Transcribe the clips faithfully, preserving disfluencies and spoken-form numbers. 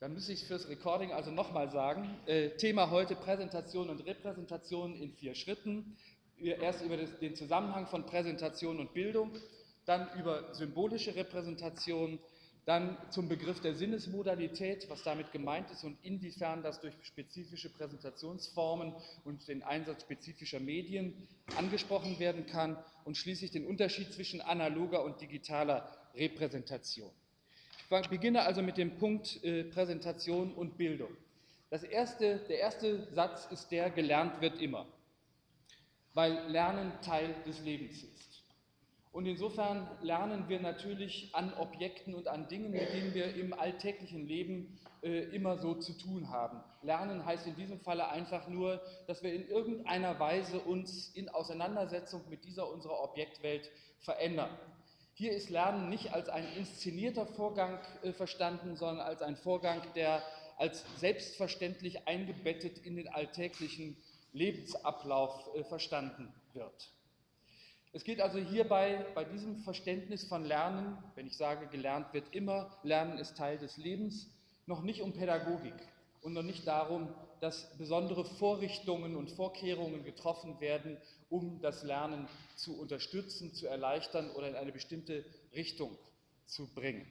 Dann müsste ich fürs Recording also nochmal sagen, äh, Thema heute Präsentation und Repräsentation in vier Schritten. Erst über das, den Zusammenhang von Präsentation und Bildung, dann über symbolische Repräsentation, dann zum Begriff der Sinnesmodalität, was damit gemeint ist und inwiefern das durch spezifische Präsentationsformen und den Einsatz spezifischer Medien angesprochen werden kann und schließlich den Unterschied zwischen analoger und digitaler Repräsentation. Ich beginne also mit dem Punkt äh, Präsentation und Bildung. Das erste, der erste Satz ist der, gelernt wird immer, weil Lernen Teil des Lebens ist. Und insofern lernen wir natürlich an Objekten und an Dingen, mit denen wir im alltäglichen Leben äh, immer so zu tun haben. Lernen heißt in diesem Falle einfach nur, dass wir in irgendeiner Weise uns in Auseinandersetzung mit dieser unserer Objektwelt verändern. Hier ist Lernen nicht als ein inszenierter Vorgang äh, verstanden, sondern als ein Vorgang, der als selbstverständlich eingebettet in den alltäglichen Lebensablauf äh, verstanden wird. Es geht also hierbei bei diesem Verständnis von Lernen, wenn ich sage, gelernt wird immer, Lernen ist Teil des Lebens, noch nicht um Pädagogik und noch nicht darum, dass besondere Vorrichtungen und Vorkehrungen getroffen werden, um das Lernen zu unterstützen, zu erleichtern oder in eine bestimmte Richtung zu bringen.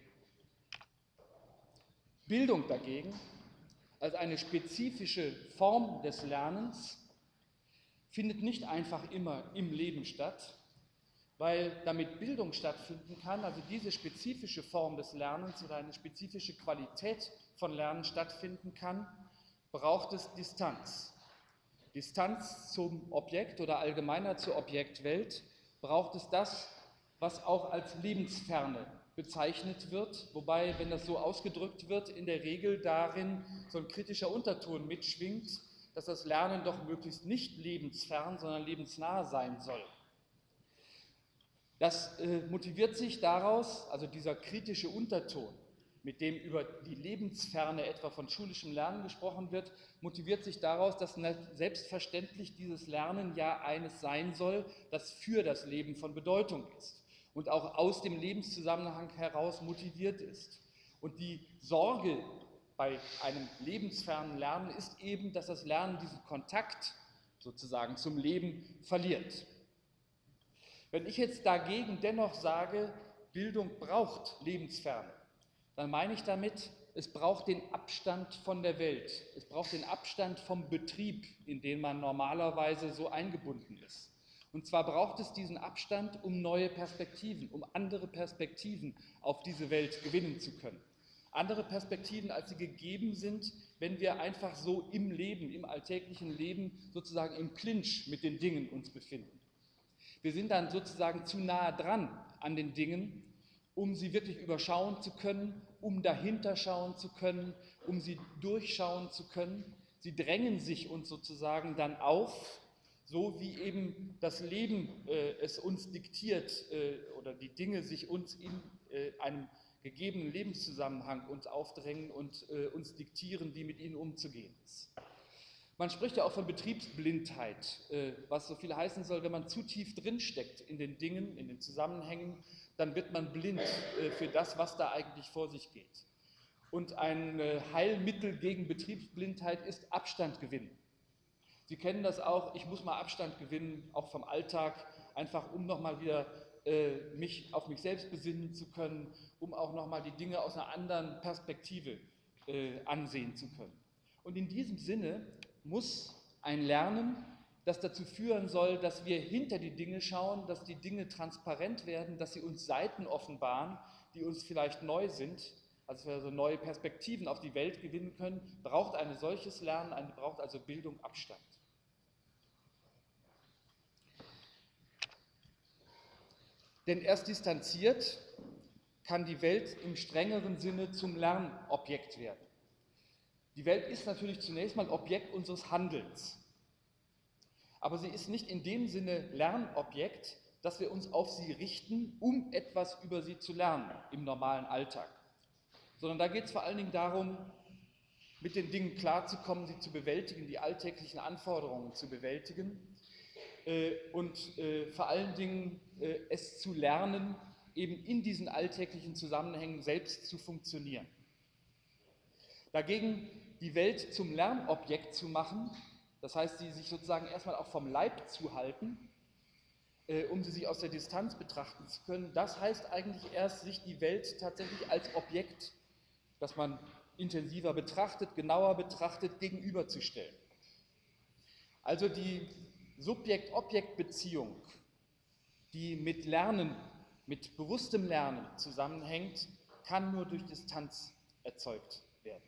Bildung dagegen, als eine spezifische Form des Lernens, findet nicht einfach immer im Leben statt, weil damit Bildung stattfinden kann, also diese spezifische Form des Lernens oder eine spezifische Qualität von Lernen stattfinden kann, braucht es Distanz. Distanz zum Objekt oder allgemeiner zur Objektwelt braucht es das, was auch als Lebensferne bezeichnet wird, wobei, wenn das so ausgedrückt wird, in der Regel darin so ein kritischer Unterton mitschwingt, dass das Lernen doch möglichst nicht lebensfern, sondern lebensnah sein soll. Das äh, motiviert sich daraus, also dieser kritische Unterton, mit dem über die Lebensferne etwa von schulischem Lernen gesprochen wird, motiviert sich daraus, dass selbstverständlich dieses Lernen ja eines sein soll, das für das Leben von Bedeutung ist und auch aus dem Lebenszusammenhang heraus motiviert ist. Und die Sorge bei einem lebensfernen Lernen ist eben, dass das Lernen diesen Kontakt sozusagen zum Leben verliert. Wenn ich jetzt dagegen dennoch sage, Bildung braucht Lebensferne, dann meine ich damit, es braucht den Abstand von der Welt, es braucht den Abstand vom Betrieb, in den man normalerweise so eingebunden ist. Und zwar braucht es diesen Abstand, um neue Perspektiven, um andere Perspektiven auf diese Welt gewinnen zu können. Andere Perspektiven, als sie gegeben sind, wenn wir einfach so im Leben, im alltäglichen Leben sozusagen im Clinch mit den Dingen uns befinden. Wir sind dann sozusagen zu nahe dran an den Dingen, um sie wirklich überschauen zu können, um dahinter schauen zu können, um sie durchschauen zu können. Sie drängen sich uns sozusagen dann auf, so wie eben das Leben äh, es uns diktiert äh, oder die Dinge sich uns in äh, einem gegebenen Lebenszusammenhang uns aufdrängen und äh, uns diktieren, wie mit ihnen umzugehen ist. Man spricht ja auch von Betriebsblindheit, was so viel heißen soll, wenn man zu tief drinsteckt in den Dingen, in den Zusammenhängen, dann wird man blind für das, was da eigentlich vor sich geht. Und ein Heilmittel gegen Betriebsblindheit ist Abstand gewinnen. Sie kennen das auch, ich muss mal Abstand gewinnen, auch vom Alltag, einfach um nochmal wieder äh, mich auf mich selbst besinnen zu können, um auch nochmal die Dinge aus einer anderen Perspektive äh, ansehen zu können. Und in diesem Sinne muss ein Lernen, das dazu führen soll, dass wir hinter die Dinge schauen, dass die Dinge transparent werden, dass sie uns Seiten offenbaren, die uns vielleicht neu sind, also wir also neue Perspektiven auf die Welt gewinnen können, braucht ein solches Lernen, eine, braucht also Bildung Abstand. Denn erst distanziert kann die Welt im strengeren Sinne zum Lernobjekt werden. Die Welt ist natürlich zunächst mal Objekt unseres Handelns, aber sie ist nicht in dem Sinne Lernobjekt, dass wir uns auf sie richten, um etwas über sie zu lernen im normalen Alltag, sondern da geht es vor allen Dingen darum, mit den Dingen klarzukommen, sie zu bewältigen, die alltäglichen Anforderungen zu bewältigen äh, und äh, vor allen Dingen äh, es zu lernen, eben in diesen alltäglichen Zusammenhängen selbst zu funktionieren. Dagegen die Welt zum Lernobjekt zu machen, das heißt, sie sich sozusagen erstmal auch vom Leib zu halten, äh, um sie sich aus der Distanz betrachten zu können, das heißt eigentlich erst, sich die Welt tatsächlich als Objekt, das man intensiver betrachtet, genauer betrachtet, gegenüberzustellen. Also die Subjekt-Objekt-Beziehung, die mit Lernen, mit bewusstem Lernen zusammenhängt, kann nur durch Distanz erzeugt werden.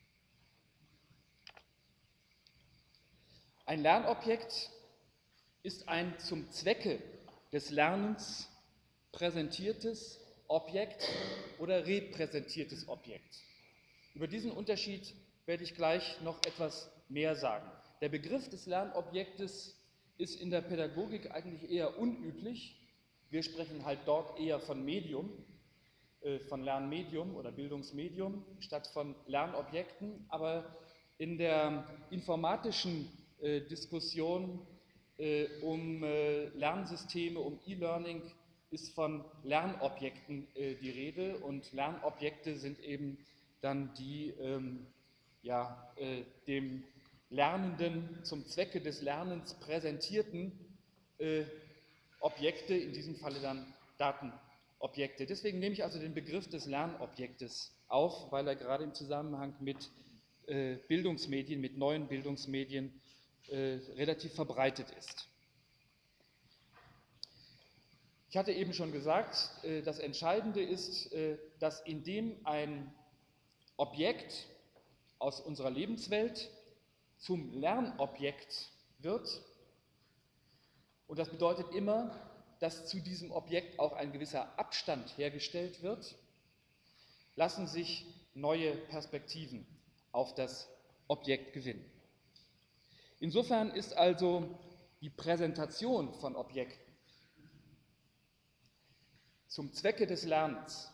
Ein Lernobjekt ist ein zum Zwecke des Lernens präsentiertes Objekt oder repräsentiertes Objekt. Über diesen Unterschied werde ich gleich noch etwas mehr sagen. Der Begriff des Lernobjektes ist in der Pädagogik eigentlich eher unüblich. Wir sprechen halt dort eher von Medium, äh, von Lernmedium oder Bildungsmedium statt von Lernobjekten. Aber in der informatischen äh, Diskussion äh, um äh, Lernsysteme, um E-Learning ist von Lernobjekten äh, die Rede, und Lernobjekte sind eben dann die ähm, ja, äh, dem Lernenden zum Zwecke des Lernens präsentierten äh, Objekte, in diesem Falle dann Datenobjekte. Deswegen nehme ich also den Begriff des Lernobjektes auf, weil er gerade im Zusammenhang mit äh, Bildungsmedien, mit neuen Bildungsmedien äh, relativ verbreitet ist. Ich hatte eben schon gesagt, äh, das Entscheidende ist, äh, dass indem ein Objekt aus unserer Lebenswelt zum Lernobjekt wird, und das bedeutet immer, dass zu diesem Objekt auch ein gewisser Abstand hergestellt wird, lassen sich neue Perspektiven auf das Objekt gewinnen. Insofern ist also die Präsentation von Objekten zum Zwecke des Lernens,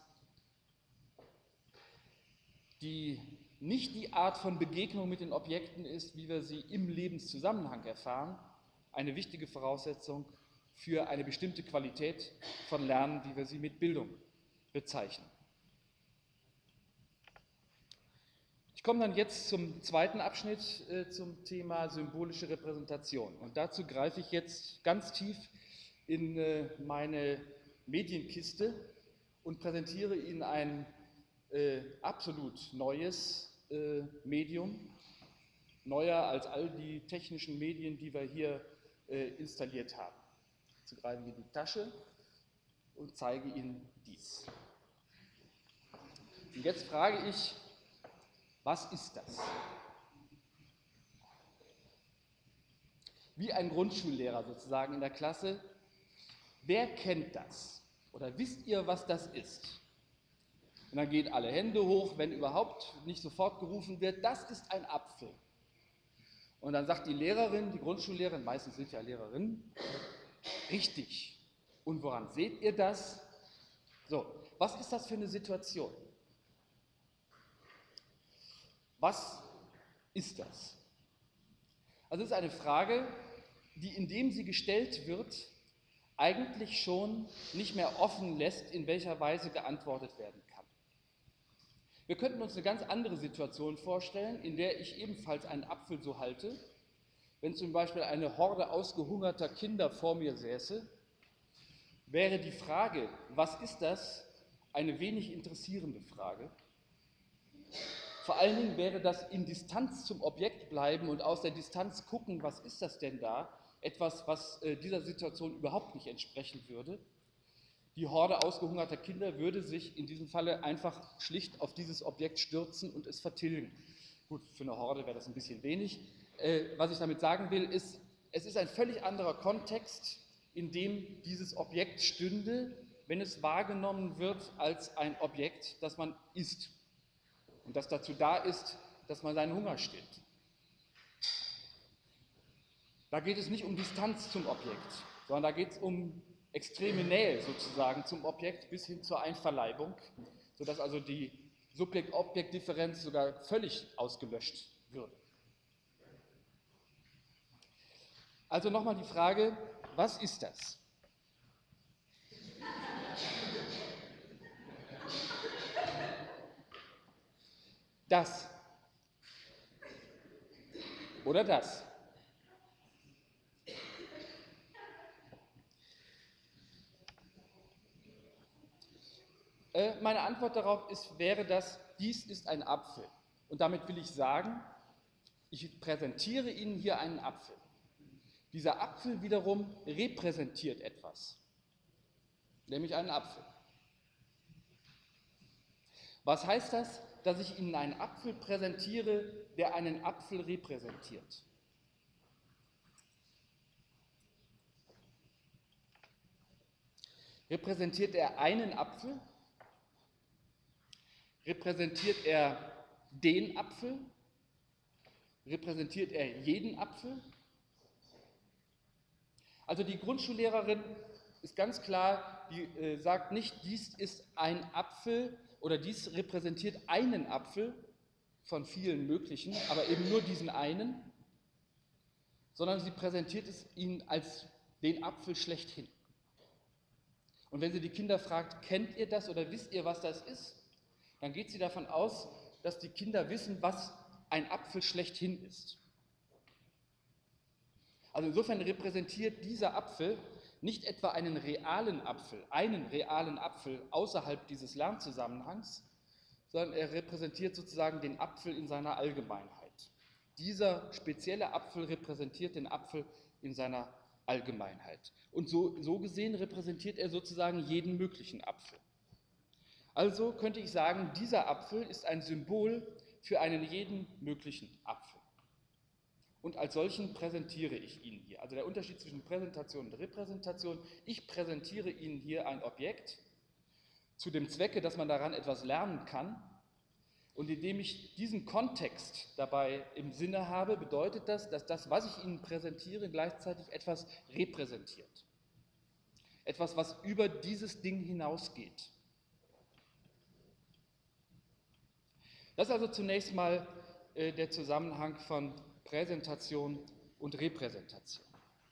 die nicht die Art von Begegnung mit den Objekten ist, wie wir sie im Lebenszusammenhang erfahren, eine wichtige Voraussetzung für eine bestimmte Qualität von Lernen, wie wir sie mit Bildung bezeichnen. Ich komme dann jetzt zum zweiten Abschnitt, äh, zum Thema symbolische Repräsentation. Und dazu greife ich jetzt ganz tief in äh, meine Medienkiste und präsentiere Ihnen ein äh, absolut neues äh, Medium, neuer als all die technischen Medien, die wir hier äh, installiert haben. Jetzt greifen wir in die Tasche und zeige Ihnen dies. Und jetzt frage ich, was ist das? Wie ein Grundschullehrer sozusagen in der Klasse, wer kennt das? Oder wisst ihr, was das ist? Und dann gehen alle Hände hoch, wenn überhaupt nicht sofort gerufen wird, das ist ein Apfel. Und dann sagt die Lehrerin, die Grundschullehrerin, meistens sind ja Lehrerinnen, richtig. Und woran seht ihr das? So, was ist das für eine Situation? Was ist das? Also es ist eine Frage, die, indem sie gestellt wird, eigentlich schon nicht mehr offen lässt, in welcher Weise geantwortet werden kann. Wir könnten uns eine ganz andere Situation vorstellen, in der ich ebenfalls einen Apfel so halte, wenn zum Beispiel eine Horde ausgehungerter Kinder vor mir säße, wäre die Frage, was ist das, eine wenig interessierende Frage. Vor allen Dingen wäre das in Distanz zum Objekt bleiben und aus der Distanz gucken, was ist das denn da, etwas, was äh, dieser Situation überhaupt nicht entsprechen würde. Die Horde ausgehungerter Kinder würde sich in diesem Falle einfach schlicht auf dieses Objekt stürzen und es vertilgen. Gut, für eine Horde wäre das ein bisschen wenig. Äh, was ich damit sagen will, ist, es ist ein völlig anderer Kontext, in dem dieses Objekt stünde, wenn es wahrgenommen wird als ein Objekt, das man isst und das dazu da ist, dass man seinen Hunger stillt. Da geht es nicht um Distanz zum Objekt, sondern da geht es um extreme Nähe sozusagen zum Objekt bis hin zur Einverleibung, sodass also die Subjekt-Objekt-Differenz sogar völlig ausgelöscht würde. Also nochmal die Frage, was ist das? Das Oder das. Äh, meine Antwort darauf ist, wäre das, dies ist ein Apfel. Und damit will ich sagen, ich präsentiere Ihnen hier einen Apfel. Dieser Apfel wiederum repräsentiert etwas, nämlich einen Apfel. Was heißt das, dass ich Ihnen einen Apfel präsentiere, der einen Apfel repräsentiert? Repräsentiert er einen Apfel? Repräsentiert er den Apfel? Repräsentiert er jeden Apfel? Also die Grundschullehrerin ist ganz klar, die äh, sagt nicht, dies ist ein Apfel oder dies repräsentiert einen Apfel von vielen möglichen, aber eben nur diesen einen, sondern sie präsentiert es ihnen als den Apfel schlechthin. Und wenn sie die Kinder fragt, kennt ihr das oder wisst ihr, was das ist, dann geht sie davon aus, dass die Kinder wissen, was ein Apfel schlechthin ist. Also insofern repräsentiert dieser Apfel nicht etwa einen realen Apfel, einen realen Apfel außerhalb dieses Lernzusammenhangs, sondern er repräsentiert sozusagen den Apfel in seiner Allgemeinheit. Dieser spezielle Apfel repräsentiert den Apfel in seiner Allgemeinheit. Und so, so gesehen repräsentiert er sozusagen jeden möglichen Apfel. Also könnte ich sagen, dieser Apfel ist ein Symbol für einen jeden möglichen Apfel. Und als solchen präsentiere ich Ihnen hier. Also der Unterschied zwischen Präsentation und Repräsentation. Ich präsentiere Ihnen hier ein Objekt zu dem Zwecke, dass man daran etwas lernen kann. Und indem ich diesen Kontext dabei im Sinne habe, bedeutet das, dass das, was ich Ihnen präsentiere, gleichzeitig etwas repräsentiert. Etwas, was über dieses Ding hinausgeht. Das ist also zunächst mal äh, der Zusammenhang von Präsentation und Repräsentation.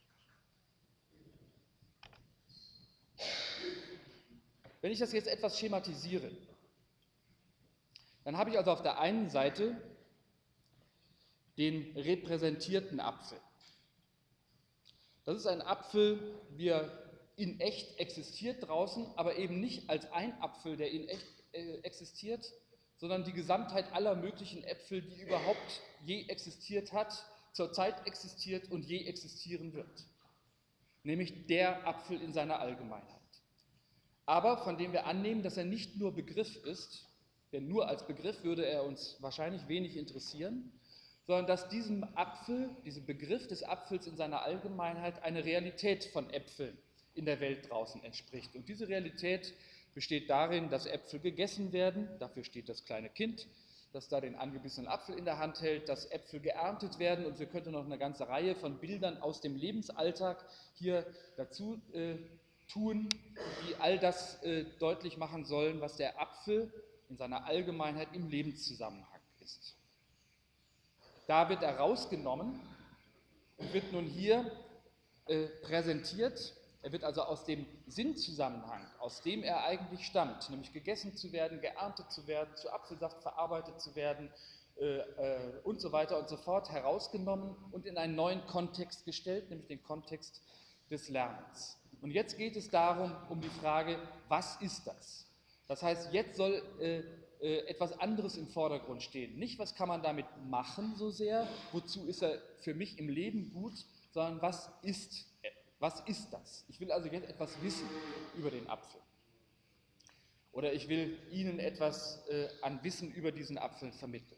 Wenn ich das jetzt etwas schematisiere, dann habe ich also auf der einen Seite den repräsentierten Apfel. Das ist ein Apfel, wie er in echt existiert draußen, aber eben nicht als ein Apfel, der in echt äh, existiert, sondern die Gesamtheit aller möglichen Äpfel, die überhaupt je existiert hat, zurzeit existiert und je existieren wird. Nämlich der Apfel in seiner Allgemeinheit. Aber von dem wir annehmen, dass er nicht nur Begriff ist, denn nur als Begriff würde er uns wahrscheinlich wenig interessieren, sondern dass diesem Apfel, diesem Begriff des Apfels in seiner Allgemeinheit eine Realität von Äpfeln in der Welt draußen entspricht. Und diese Realität besteht darin, dass Äpfel gegessen werden, dafür steht das kleine Kind, das da den angebissenen Apfel in der Hand hält, dass Äpfel geerntet werden und wir könnten noch eine ganze Reihe von Bildern aus dem Lebensalltag hier dazu äh, tun, die all das äh, deutlich machen sollen, was der Apfel in seiner Allgemeinheit im Lebenszusammenhang ist. Da wird er rausgenommen und wird nun hier äh, präsentiert. Er wird also aus dem Sinnzusammenhang, aus dem er eigentlich stammt, nämlich gegessen zu werden, geerntet zu werden, zu Apfelsaft verarbeitet zu werden äh, äh, und so weiter und so fort, herausgenommen und in einen neuen Kontext gestellt, nämlich den Kontext des Lernens. Und jetzt geht es darum, um die Frage, was ist das? Das heißt, jetzt soll äh, äh, etwas anderes im Vordergrund stehen. Nicht, was kann man damit machen so sehr, wozu ist er für mich im Leben gut, sondern was ist Was ist das? Ich will also jetzt etwas wissen über den Apfel. Oder ich will Ihnen etwas äh, an Wissen über diesen Apfel vermitteln.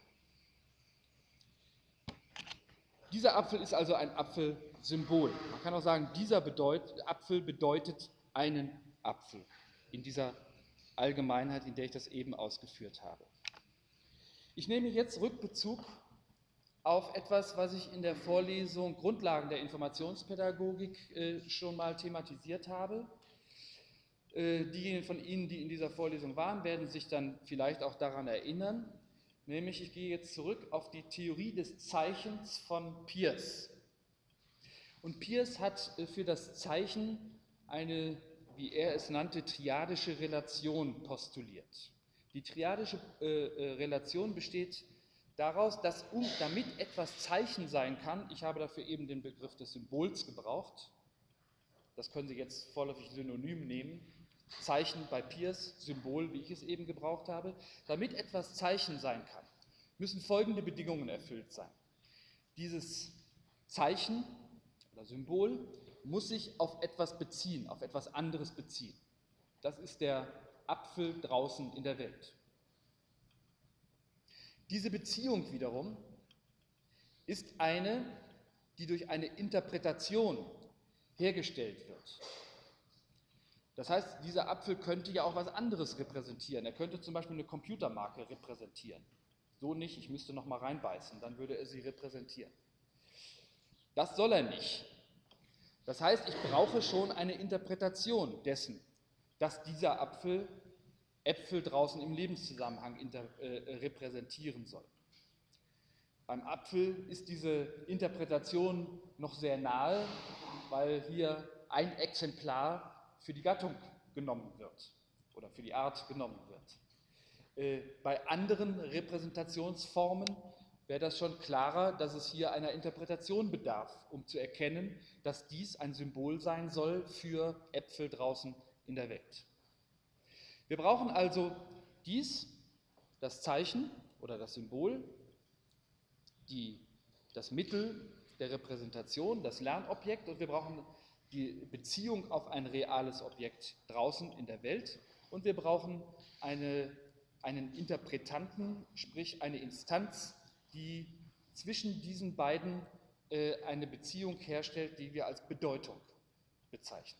Dieser Apfel ist also ein Apfelsymbol. Man kann auch sagen, dieser bedeut, Apfel bedeutet einen Apfel in dieser Allgemeinheit, in der ich das eben ausgeführt habe. Ich nehme jetzt Rückbezug auf etwas, was ich in der Vorlesung Grundlagen der Informationspädagogik äh, schon mal thematisiert habe. Äh, diejenigen von Ihnen, die in dieser Vorlesung waren, werden sich dann vielleicht auch daran erinnern. Nämlich, ich gehe jetzt zurück auf die Theorie des Zeichens von Peirce. Und Peirce hat äh, für das Zeichen eine, wie er es nannte, triadische Relation postuliert. Die triadische äh, äh, Relation besteht daraus, dass um, damit etwas Zeichen sein kann, ich habe dafür eben den Begriff des Symbols gebraucht, das können Sie jetzt vorläufig synonym nehmen, Zeichen bei Peirce, Symbol, wie ich es eben gebraucht habe, damit etwas Zeichen sein kann, müssen folgende Bedingungen erfüllt sein. Dieses Zeichen oder Symbol muss sich auf etwas beziehen, auf etwas anderes beziehen. Das ist der Apfel draußen in der Welt. Diese Beziehung wiederum ist eine, die durch eine Interpretation hergestellt wird. Das heißt, dieser Apfel könnte ja auch was anderes repräsentieren. Er könnte zum Beispiel eine Computermarke repräsentieren. So nicht, ich müsste noch mal reinbeißen, dann würde er sie repräsentieren. Das soll er nicht. Das heißt, ich brauche schon eine Interpretation dessen, dass dieser Apfel Äpfel draußen im Lebenszusammenhang inter, äh, repräsentieren soll. Beim Apfel ist diese Interpretation noch sehr nahe, weil hier ein Exemplar für die Gattung genommen wird oder für die Art genommen wird. Äh, bei anderen Repräsentationsformen wäre das schon klarer, dass es hier einer Interpretation bedarf, um zu erkennen, dass dies ein Symbol sein soll für Äpfel draußen in der Welt. Wir brauchen also dies, das Zeichen oder das Symbol, die, das Mittel der Repräsentation, das Lernobjekt, und wir brauchen die Beziehung auf ein reales Objekt draußen in der Welt, und wir brauchen eine, einen Interpretanten, sprich eine Instanz, die zwischen diesen beiden äh, eine Beziehung herstellt, die wir als Bedeutung bezeichnen.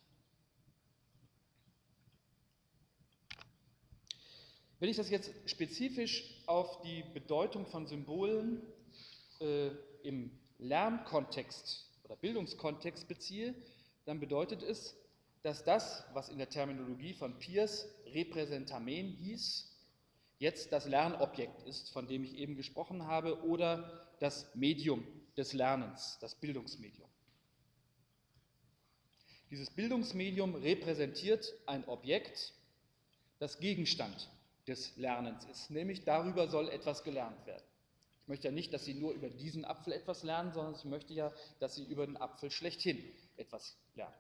Wenn ich das jetzt spezifisch auf die Bedeutung von Symbolen äh, im Lernkontext oder Bildungskontext beziehe, dann bedeutet es, dass das, was in der Terminologie von Peirce Repräsentamen hieß, jetzt das Lernobjekt ist, von dem ich eben gesprochen habe, oder das Medium des Lernens, das Bildungsmedium. Dieses Bildungsmedium repräsentiert ein Objekt, das Gegenstand des Lernens ist, nämlich darüber soll etwas gelernt werden. Ich möchte ja nicht, dass Sie nur über diesen Apfel etwas lernen, sondern ich möchte ja, dass Sie über den Apfel schlechthin etwas lernen.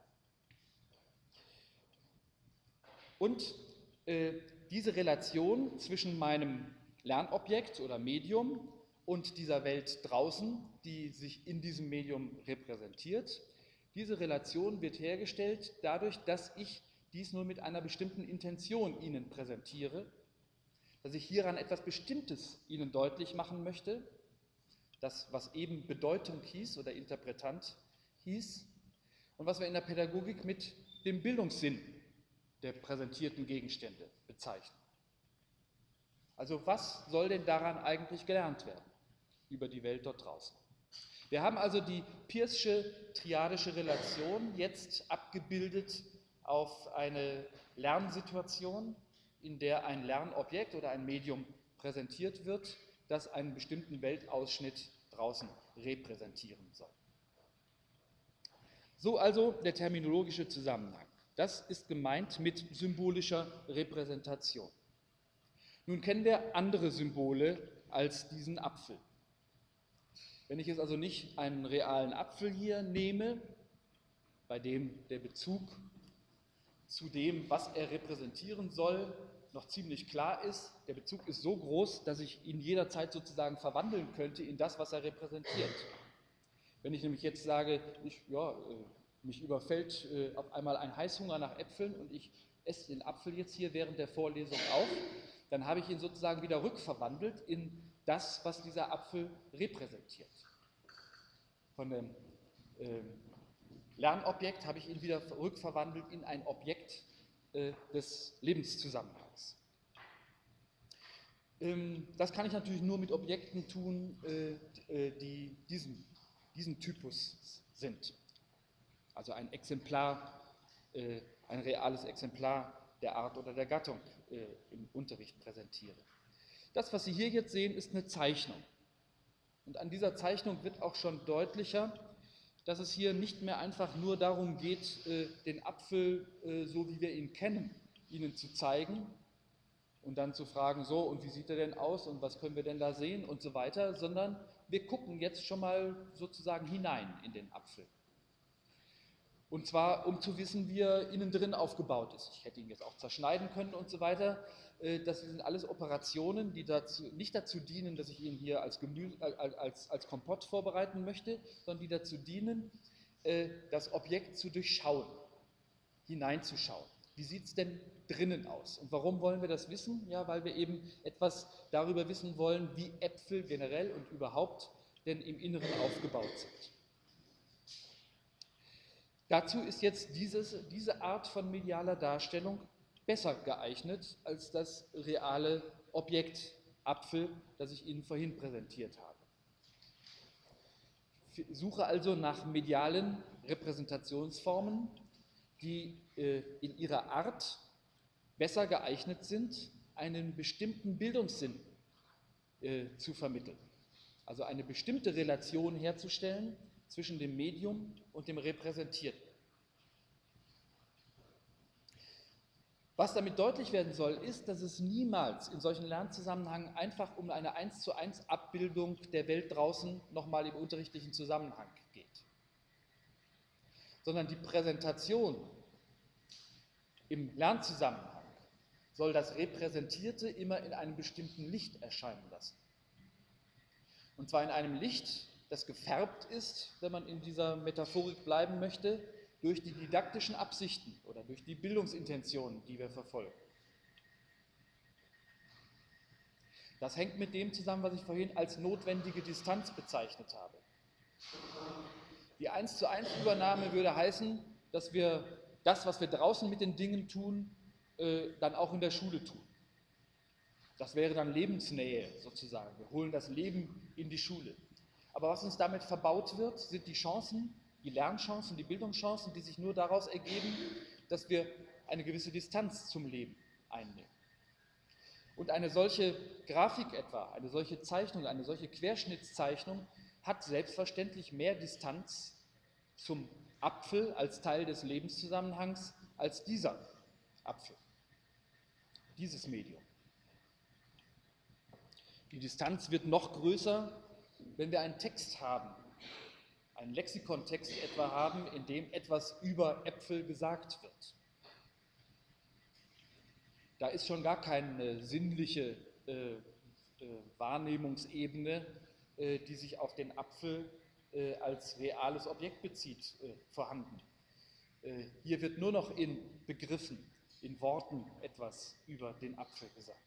Und äh, diese Relation zwischen meinem Lernobjekt oder Medium und dieser Welt draußen, die sich in diesem Medium repräsentiert, diese Relation wird hergestellt dadurch, dass ich dies nur mit einer bestimmten Intention Ihnen präsentiere, dass ich hieran etwas Bestimmtes Ihnen deutlich machen möchte, das, was eben Bedeutung hieß oder Interpretant hieß, und was wir in der Pädagogik mit dem Bildungssinn der präsentierten Gegenstände bezeichnen. Also was soll denn daran eigentlich gelernt werden über die Welt dort draußen? Wir haben also die Peirce'sche triadische Relation jetzt abgebildet auf eine Lernsituation, in der ein Lernobjekt oder ein Medium präsentiert wird, das einen bestimmten Weltausschnitt draußen repräsentieren soll. So also der terminologische Zusammenhang. Das ist gemeint mit symbolischer Repräsentation. Nun kennen wir andere Symbole als diesen Apfel. Wenn ich jetzt also nicht einen realen Apfel hier nehme, bei dem der Bezug zu dem, was er repräsentieren soll, noch ziemlich klar ist, der Bezug ist so groß, dass ich ihn jederzeit sozusagen verwandeln könnte in das, was er repräsentiert. Wenn ich nämlich jetzt sage, ich, ja, mich überfällt äh, auf einmal ein Heißhunger nach Äpfeln und ich esse den Apfel jetzt hier während der Vorlesung auf, dann habe ich ihn sozusagen wieder rückverwandelt in das, was dieser Apfel repräsentiert. Von dem äh, Lernobjekt habe ich ihn wieder rückverwandelt in ein Objekt äh, des Lebenszusammenhangs. Ähm, das kann ich natürlich nur mit Objekten tun, äh, die diesen, diesen Typus sind. Also ein Exemplar, äh, ein reales Exemplar der Art oder der Gattung äh, im Unterricht präsentiere. Das, was Sie hier jetzt sehen, ist eine Zeichnung. Und an dieser Zeichnung wird auch schon deutlicher, dass es hier nicht mehr einfach nur darum geht, äh, den Apfel, äh, so wie wir ihn kennen, Ihnen zu zeigen, und dann zu fragen, so, und wie sieht er denn aus und was können wir denn da sehen und so weiter, sondern wir gucken jetzt schon mal sozusagen hinein in den Apfel. Und zwar, um zu wissen, wie er innen drin aufgebaut ist. Ich hätte ihn jetzt auch zerschneiden können und so weiter. Das sind alles Operationen, die dazu, nicht dazu dienen, dass ich ihn hier als, Gemüse, als, als Kompott vorbereiten möchte, sondern die dazu dienen, das Objekt zu durchschauen, hineinzuschauen. Wie sieht es denn drinnen aus? Und warum wollen wir das wissen? Ja, weil wir eben etwas darüber wissen wollen, wie Äpfel generell und überhaupt denn im Inneren aufgebaut sind. Dazu ist jetzt dieses, diese Art von medialer Darstellung besser geeignet als das reale Objekt Apfel, das ich Ihnen vorhin präsentiert habe. Ich suche also nach medialen Repräsentationsformen, die äh, in ihrer Art besser geeignet sind, einen bestimmten Bildungssinn äh, zu vermitteln. Also eine bestimmte Relation herzustellen zwischen dem Medium und dem Repräsentierten. Was damit deutlich werden soll, ist, dass es niemals in solchen Lernzusammenhängen einfach um eine eins zu eins Abbildung der Welt draußen nochmal im unterrichtlichen Zusammenhang geht, sondern die Präsentation im Lernzusammenhang soll das Repräsentierte immer in einem bestimmten Licht erscheinen lassen. Und zwar in einem Licht, das gefärbt ist, wenn man in dieser Metaphorik bleiben möchte, durch die didaktischen Absichten oder durch die Bildungsintentionen, die wir verfolgen. Das hängt mit dem zusammen, was ich vorhin als notwendige Distanz bezeichnet habe. Die eins zu eins Übernahme würde heißen, dass wir das, was wir draußen mit den Dingen tun, äh, dann auch in der Schule tun. Das wäre dann Lebensnähe sozusagen. Wir holen das Leben in die Schule. Aber was uns damit verbaut wird, sind die Chancen, die Lernchancen, die Bildungschancen, die sich nur daraus ergeben, dass wir eine gewisse Distanz zum Leben einnehmen. Und eine solche Grafik etwa, eine solche Zeichnung, eine solche Querschnittszeichnung hat selbstverständlich mehr Distanz zum Apfel als Teil des Lebenszusammenhangs als dieser Apfel, dieses Medium. Die Distanz wird noch größer, wenn wir einen Text haben, einen Lexikontext etwa haben, in dem etwas über Äpfel gesagt wird. Da ist schon gar keine sinnliche äh, äh, Wahrnehmungsebene, äh, die sich auf den Apfel äh, als reales Objekt bezieht, äh, vorhanden. Äh, hier wird nur noch in Begriffen, in Worten etwas über den Apfel gesagt.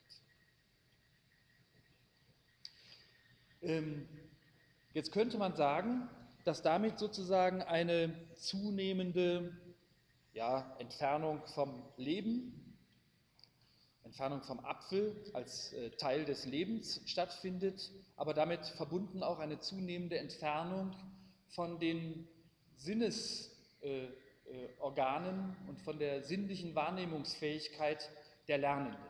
Ähm, jetzt könnte man sagen, dass damit sozusagen eine zunehmende ja, Entfernung vom Leben, Entfernung vom Apfel als äh, Teil des Lebens stattfindet, aber damit verbunden auch eine zunehmende Entfernung von den Sinnesorganen äh, äh, und von der sinnlichen Wahrnehmungsfähigkeit der Lernenden.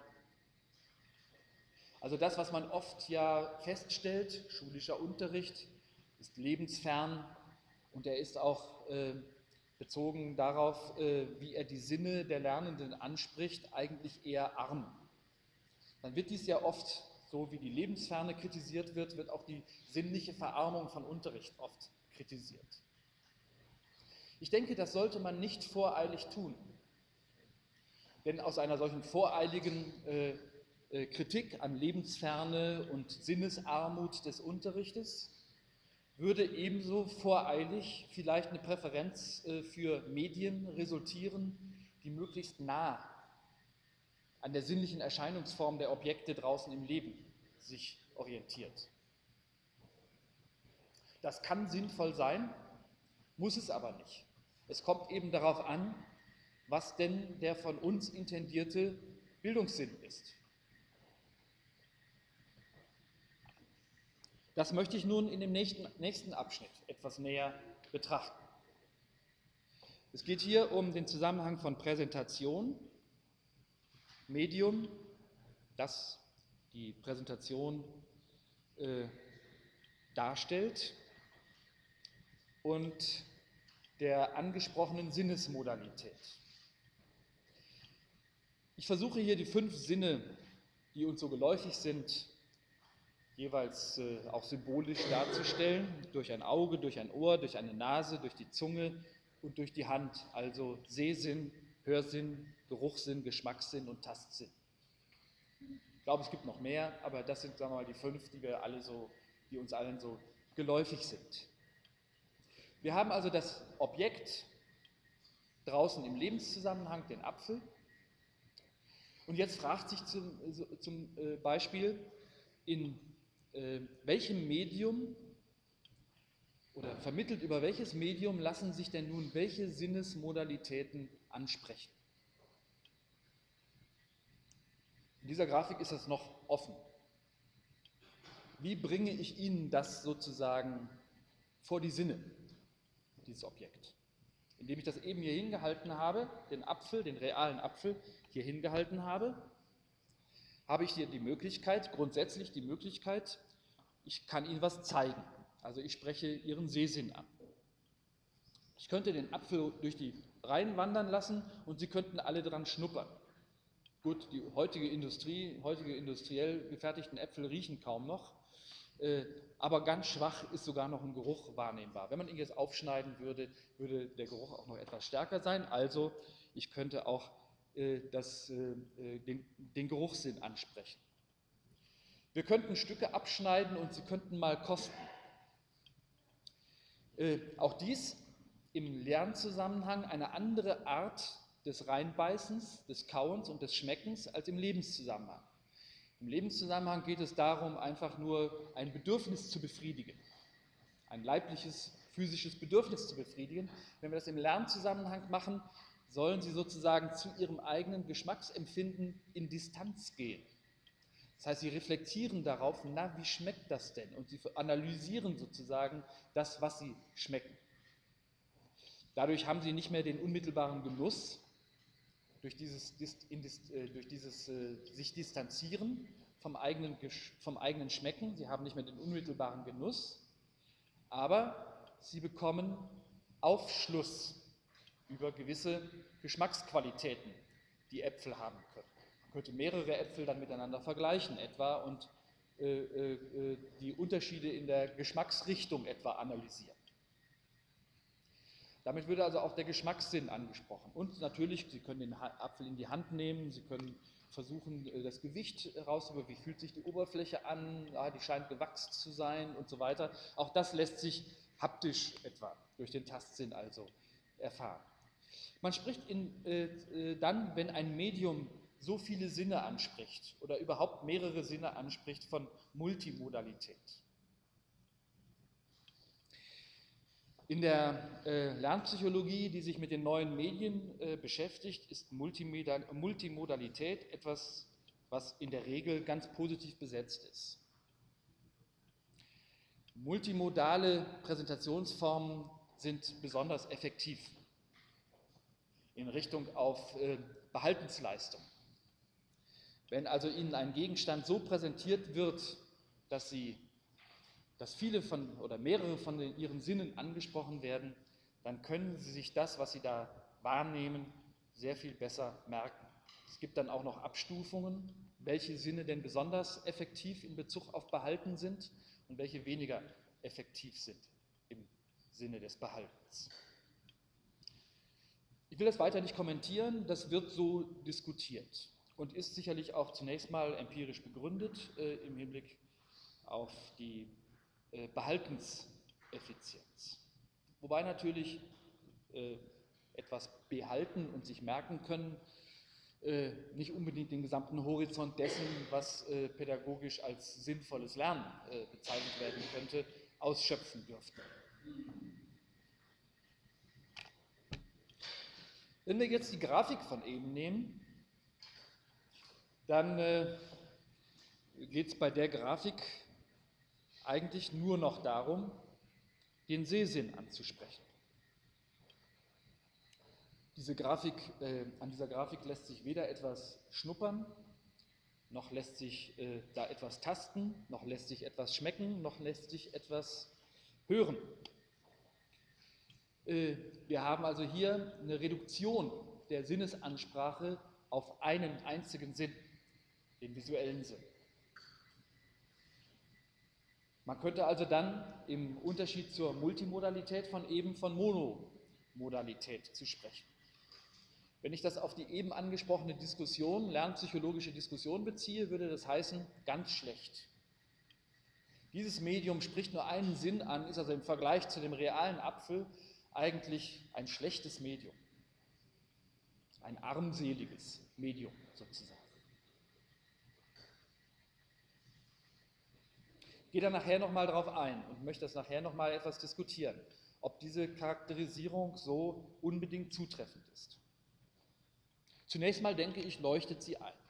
Also das, was man oft ja feststellt, schulischer Unterricht ist lebensfern und er ist auch äh, bezogen darauf, äh, wie er die Sinne der Lernenden anspricht, eigentlich eher arm. Dann wird dies ja oft, so wie die Lebensferne kritisiert wird, wird auch die sinnliche Verarmung von Unterricht oft kritisiert. Ich denke, das sollte man nicht voreilig tun, denn aus einer solchen voreiligen äh, äh, Kritik an Lebensferne und Sinnesarmut des Unterrichtes würde ebenso voreilig vielleicht eine Präferenz äh, für Medien resultieren, die möglichst nah an der sinnlichen Erscheinungsform der Objekte draußen im Leben sich orientiert. Das kann sinnvoll sein, muss es aber nicht. Es kommt eben darauf an, was denn der von uns intendierte Bildungssinn ist. Das möchte ich nun in dem nächsten, nächsten Abschnitt etwas näher betrachten. Es geht hier um den Zusammenhang von Präsentation, Medium, das die Präsentation äh, darstellt, und der angesprochenen Sinnesmodalität. Ich versuche hier die fünf Sinne die uns so geläufig sind, jeweils äh, auch symbolisch darzustellen, durch ein Auge, durch ein Ohr, durch eine Nase, durch die Zunge und durch die Hand, also Sehsinn, Hörsinn, Geruchssinn, Geschmackssinn und Tastsinn. Ich glaube, es gibt noch mehr, aber das sind, sagen wir mal, die fünf, die wir alle so, die uns allen so geläufig sind. Wir haben also das Objekt draußen im Lebenszusammenhang, den Apfel. Und jetzt fragt sich zum, zum Beispiel, in äh, welchem Medium oder vermittelt über welches Medium lassen sich denn nun welche Sinnesmodalitäten ansprechen? In dieser Grafik ist das noch offen. Wie bringe ich Ihnen das sozusagen vor die Sinne, dieses Objekt? Indem ich das eben hier hingehalten habe, den Apfel, den realen Apfel hier hingehalten habe, habe ich hier die Möglichkeit, grundsätzlich die Möglichkeit, ich kann Ihnen was zeigen. Also ich spreche Ihren Sehsinn an. Ich könnte den Apfel durch die Reihen wandern lassen und Sie könnten alle dran schnuppern. Gut, die heutige Industrie, heutige industriell gefertigten Äpfel riechen kaum noch, äh, aber ganz schwach ist sogar noch ein Geruch wahrnehmbar. Wenn man ihn jetzt aufschneiden würde, würde der Geruch auch noch etwas stärker sein. Also ich könnte auch äh, das, äh, den, den Geruchssinn ansprechen. Wir könnten Stücke abschneiden und Sie könnten mal kosten. Äh, auch dies im Lernzusammenhang eine andere Art des Reinbeißens, des Kauens und des Schmeckens als im Lebenszusammenhang. Im Lebenszusammenhang geht es darum, einfach nur ein Bedürfnis zu befriedigen, ein leibliches, physisches Bedürfnis zu befriedigen. Wenn wir das im Lernzusammenhang machen, sollen Sie sozusagen zu Ihrem eigenen Geschmacksempfinden in Distanz gehen. Das heißt, Sie reflektieren darauf, na, wie schmeckt das denn? Und Sie analysieren sozusagen das, was Sie schmecken. Dadurch haben Sie nicht mehr den unmittelbaren Genuss, durch dieses, durch dieses äh, sich distanzieren vom eigenen, vom eigenen Schmecken. Sie haben nicht mehr den unmittelbaren Genuss, aber Sie bekommen Aufschluss über gewisse Geschmacksqualitäten, die Äpfel haben können. Man könnte mehrere Äpfel dann miteinander vergleichen etwa und äh, äh, die Unterschiede in der Geschmacksrichtung etwa analysieren. Damit würde also auch der Geschmackssinn angesprochen. Und natürlich, Sie können den Apfel in die Hand nehmen, Sie können versuchen, das Gewicht herauszubekommen, wie fühlt sich die Oberfläche an, ah, die scheint gewachst zu sein und so weiter. Auch das lässt sich haptisch etwa durch den Tastsinn also erfahren. Man spricht in, äh, dann, wenn ein Medium so viele Sinne anspricht oder überhaupt mehrere Sinne anspricht, von Multimodalität. In der äh, Lernpsychologie, die sich mit den neuen Medien äh, beschäftigt, ist Multimodalität etwas, was in der Regel ganz positiv besetzt ist. Multimodale Präsentationsformen sind besonders effektiv in Richtung auf äh, Behaltensleistung. Wenn also Ihnen ein Gegenstand so präsentiert wird, dass Sie dass viele von oder mehrere von den, Ihren Sinnen angesprochen werden, dann können Sie sich das, was Sie da wahrnehmen, sehr viel besser merken. Es gibt dann auch noch Abstufungen, welche Sinne denn besonders effektiv in Bezug auf Behalten sind und welche weniger effektiv sind im Sinne des Behaltens. Ich will das weiter nicht kommentieren, das wird so diskutiert und ist sicherlich auch zunächst mal empirisch begründet äh, im Hinblick auf die Behaltenseffizienz. Wobei natürlich äh, etwas behalten und sich merken können, äh, nicht unbedingt den gesamten Horizont dessen, was äh, pädagogisch als sinnvolles Lernen äh, bezeichnet werden könnte, ausschöpfen dürfte. Wenn wir jetzt die Grafik von eben nehmen, dann äh, geht es bei der Grafik eigentlich nur noch darum, den Sehsinn anzusprechen. Diese Grafik, äh, an dieser Grafik lässt sich weder etwas schnuppern, noch lässt sich äh, da etwas tasten, noch lässt sich etwas schmecken, noch lässt sich etwas hören. Äh, wir haben also hier eine Reduktion der Sinnesansprache auf einen einzigen Sinn. den visuellen Sinn. Man könnte also dann im Unterschied zur Multimodalität von eben von Monomodalität zu sprechen. Wenn ich das auf die eben angesprochene Diskussion, lernpsychologische Diskussion beziehe, würde das heißen, ganz schlecht. Dieses Medium spricht nur einen Sinn an, ist also im Vergleich zu dem realen Apfel eigentlich ein schlechtes Medium. Ein armseliges Medium sozusagen. Ich gehe da nachher nochmal drauf ein und möchte das nachher nochmal etwas diskutieren, ob diese Charakterisierung so unbedingt zutreffend ist. Zunächst mal denke ich, leuchtet sie ein.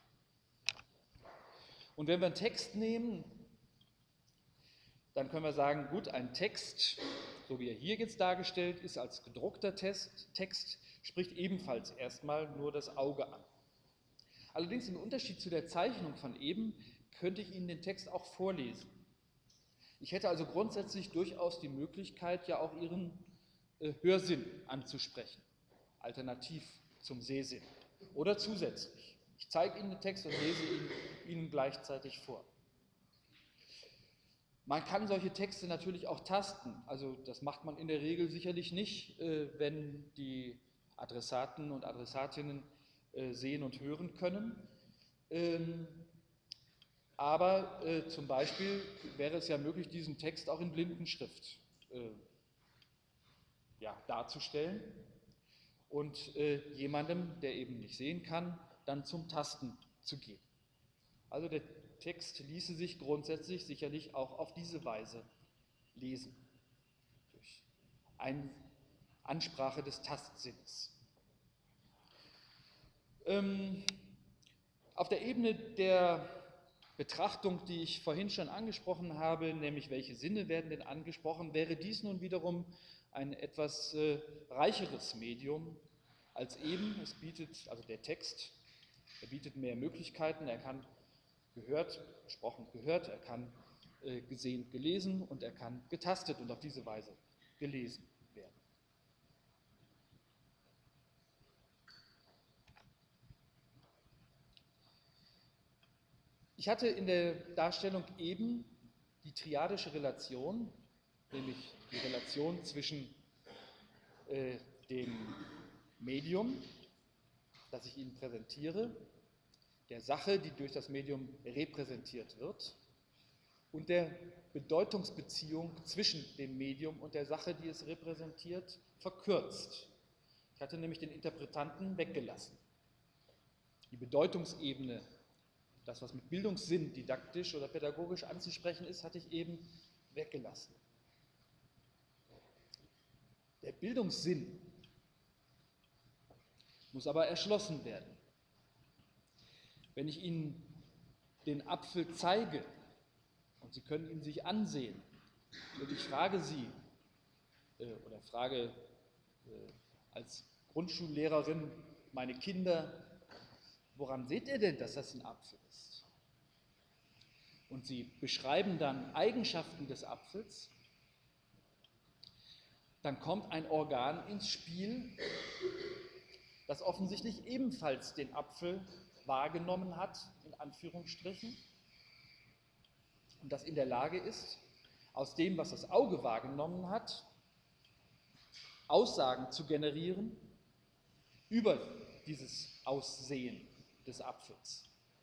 Und wenn wir einen Text nehmen, dann können wir sagen, gut, ein Text, so wie er hier jetzt dargestellt ist, als gedruckter Text, Text, spricht ebenfalls erstmal nur das Auge an. Allerdings im Unterschied zu der Zeichnung von eben, könnte ich Ihnen den Text auch vorlesen. Ich hätte also grundsätzlich durchaus die Möglichkeit, ja auch Ihren äh, Hörsinn anzusprechen, alternativ zum Sehsinn oder zusätzlich. Ich zeige Ihnen den Text und lese ihn Ihnen gleichzeitig vor. Man kann solche Texte natürlich auch tasten, also das macht man in der Regel sicherlich nicht, äh, wenn die Adressaten und Adressatinnen äh, sehen und hören können. Ähm, Aber äh, zum Beispiel wäre es ja möglich, diesen Text auch in Blindenschrift äh, ja, darzustellen und äh, jemandem, der eben nicht sehen kann, dann zum Tasten zu geben. Also der Text ließe sich grundsätzlich sicherlich auch auf diese Weise lesen, durch eine Ansprache des Tastsinns. Ähm, auf der Ebene der Betrachtung, die ich vorhin schon angesprochen habe, nämlich welche Sinne werden denn angesprochen, wäre dies nun wiederum ein etwas äh, reicheres Medium als eben. Es bietet, also der Text, er bietet mehr Möglichkeiten, er kann gehört, gesprochen gehört, er kann äh, gesehen gelesen und er kann getastet und auf diese Weise gelesen werden. Ich hatte in der Darstellung eben die triadische Relation, nämlich die Relation zwischen äh, dem Medium, das ich Ihnen präsentiere, der Sache, die durch das Medium repräsentiert wird, und der Bedeutungsbeziehung zwischen dem Medium und der Sache, die es repräsentiert, verkürzt. Ich hatte nämlich den Interpretanten weggelassen. Die Bedeutungsebene, das, was mit Bildungssinn didaktisch oder pädagogisch anzusprechen ist, hatte ich eben weggelassen. Der Bildungssinn muss aber erschlossen werden. Wenn ich Ihnen den Apfel zeige und Sie können ihn sich ansehen und ich frage Sie äh, oder frage äh, als Grundschullehrerin meine Kinder, woran seht ihr denn, dass das ein Apfel ist? Und sie beschreiben dann Eigenschaften des Apfels, dann kommt ein Organ ins Spiel, das offensichtlich ebenfalls den Apfel wahrgenommen hat, in Anführungsstrichen, und das in der Lage ist, aus dem, was das Auge wahrgenommen hat, Aussagen zu generieren über dieses Aussehen des Apfels.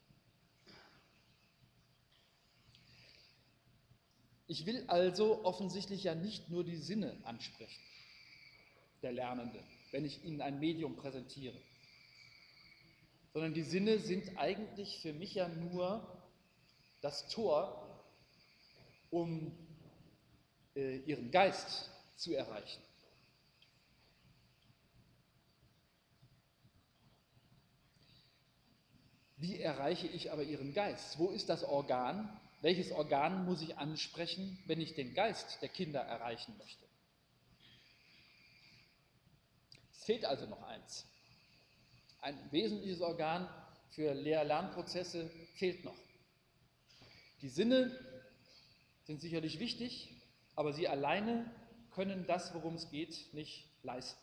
Ich will also offensichtlich ja nicht nur die Sinne ansprechen, der Lernenden, wenn ich ihnen ein Medium präsentiere, sondern die Sinne sind eigentlich für mich ja nur das Tor, um äh, ihren Geist zu erreichen. Wie erreiche ich aber ihren Geist? Wo ist das Organ? Welches Organ muss ich ansprechen, wenn ich den Geist der Kinder erreichen möchte? Es fehlt also noch eins. Ein wesentliches Organ für Lehr-Lernprozesse fehlt noch. Die Sinne sind sicherlich wichtig, aber sie alleine können das, worum es geht, nicht leisten.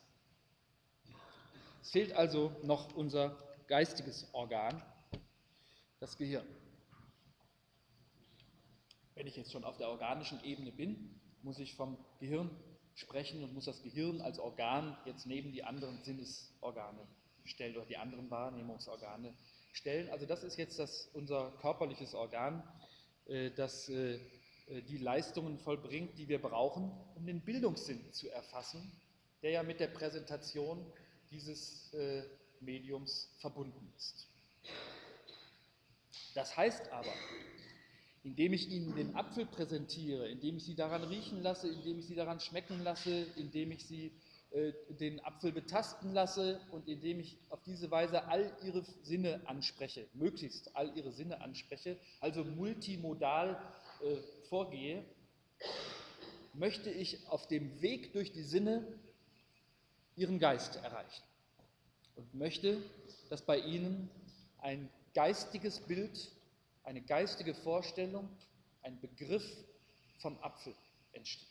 Es fehlt also noch unser geistiges Organ, das Gehirn. Wenn ich jetzt schon auf der organischen Ebene bin, muss ich vom Gehirn sprechen und muss das Gehirn als Organ jetzt neben die anderen Sinnesorgane stellen oder die anderen Wahrnehmungsorgane stellen. Also das ist jetzt das, unser körperliches Organ, äh, das äh, die Leistungen vollbringt, die wir brauchen, um den Bildungssinn zu erfassen, der ja mit der Präsentation dieses äh, Mediums verbunden ist. Das heißt aber, indem ich Ihnen den Apfel präsentiere, indem ich Sie daran riechen lasse, indem ich Sie daran schmecken lasse, indem ich Sie äh, den Apfel betasten lasse und indem ich auf diese Weise all Ihre Sinne anspreche, möglichst all Ihre Sinne anspreche, also multimodal äh, vorgehe, möchte ich auf dem Weg durch die Sinne Ihren Geist erreichen und möchte, dass bei Ihnen ein geistiges Bild, eine geistige Vorstellung, ein Begriff vom Apfel entsteht.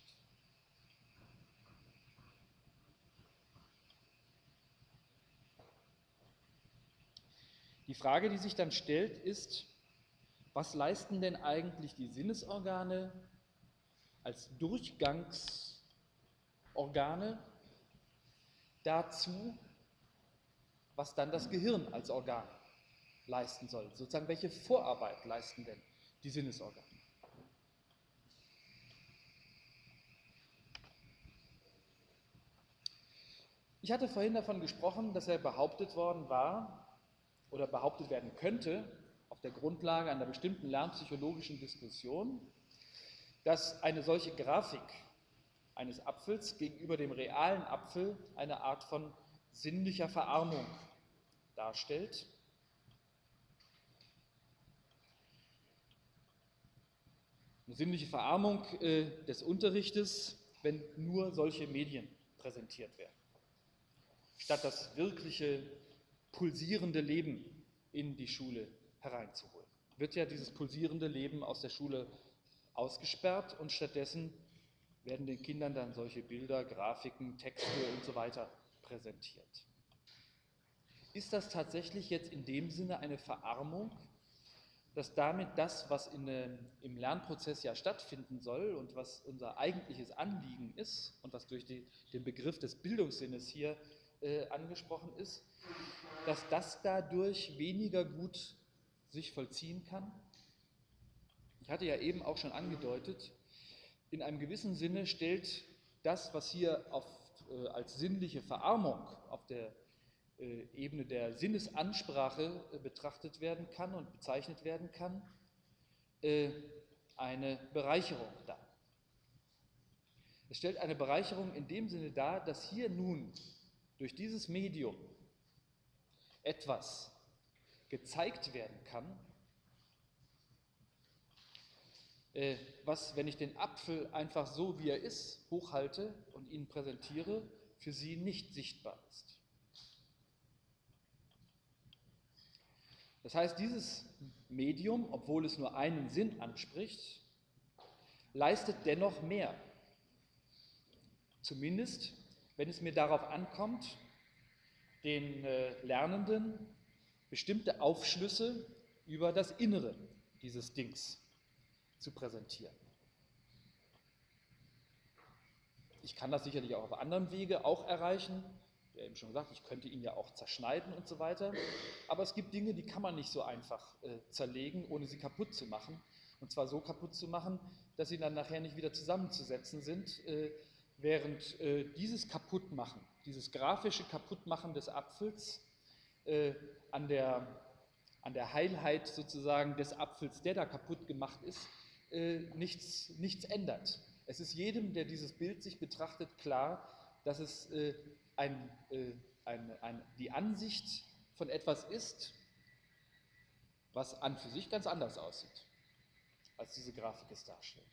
Die Frage, die sich dann stellt, ist, was leisten denn eigentlich die Sinnesorgane als Durchgangsorgane dazu, was dann das Gehirn als Organ leisten soll? Sozusagen, welche Vorarbeit leisten denn die Sinnesorgane? Ich hatte vorhin davon gesprochen, dass er behauptet worden war oder behauptet werden könnte, auf der Grundlage einer bestimmten lernpsychologischen Diskussion, dass eine solche Grafik eines Apfels gegenüber dem realen Apfel eine Art von sinnlicher Verarmung darstellt. Eine sinnliche Verarmung äh, des Unterrichtes, wenn nur solche Medien präsentiert werden, statt das wirkliche pulsierende Leben in die Schule hereinzuholen. Wird ja dieses pulsierende Leben aus der Schule ausgesperrt und stattdessen werden den Kindern dann solche Bilder, Grafiken, Texte und so weiter präsentiert. Ist das tatsächlich jetzt in dem Sinne eine Verarmung, dass damit das, was in, äh, im Lernprozess ja stattfinden soll und was unser eigentliches Anliegen ist und was durch die, den Begriff des Bildungssinnes hier äh, angesprochen ist, dass das dadurch weniger gut sich vollziehen kann? Ich hatte ja eben auch schon angedeutet, in einem gewissen Sinne stellt das, was hier auf, äh, als sinnliche Verarmung auf der äh, Ebene der Sinnesansprache äh, betrachtet werden kann und bezeichnet werden kann, äh, eine Bereicherung dar. Es stellt eine Bereicherung in dem Sinne dar, dass hier nun durch dieses Medium etwas gezeigt werden kann, äh, was, wenn ich den Apfel einfach so, wie er ist, hochhalte und Ihnen präsentiere, für Sie nicht sichtbar ist. Das heißt, dieses Medium, obwohl es nur einen Sinn anspricht, leistet dennoch mehr. Zumindest, wenn es mir darauf ankommt, den äh, Lernenden bestimmte Aufschlüsse über das Innere dieses Dings zu präsentieren. Ich kann das sicherlich auch auf anderem Wege auch erreichen. Ich habe eben schon gesagt, ich könnte ihn ja auch zerschneiden und so weiter. Aber es gibt Dinge, die kann man nicht so einfach äh, zerlegen, ohne sie kaputt zu machen. Und zwar so kaputt zu machen, dass sie dann nachher nicht wieder zusammenzusetzen sind, äh, während äh, dieses Kaputtmachen, dieses grafische Kaputtmachen des Apfels äh, an der, an der Heilheit sozusagen des Apfels, der da kaputt gemacht ist, äh, nichts, nichts ändert. Es ist jedem, der dieses Bild sich betrachtet, klar, dass es äh, ein, äh, ein, ein, die Ansicht von etwas ist, was an für sich ganz anders aussieht, als diese Grafik es darstellt.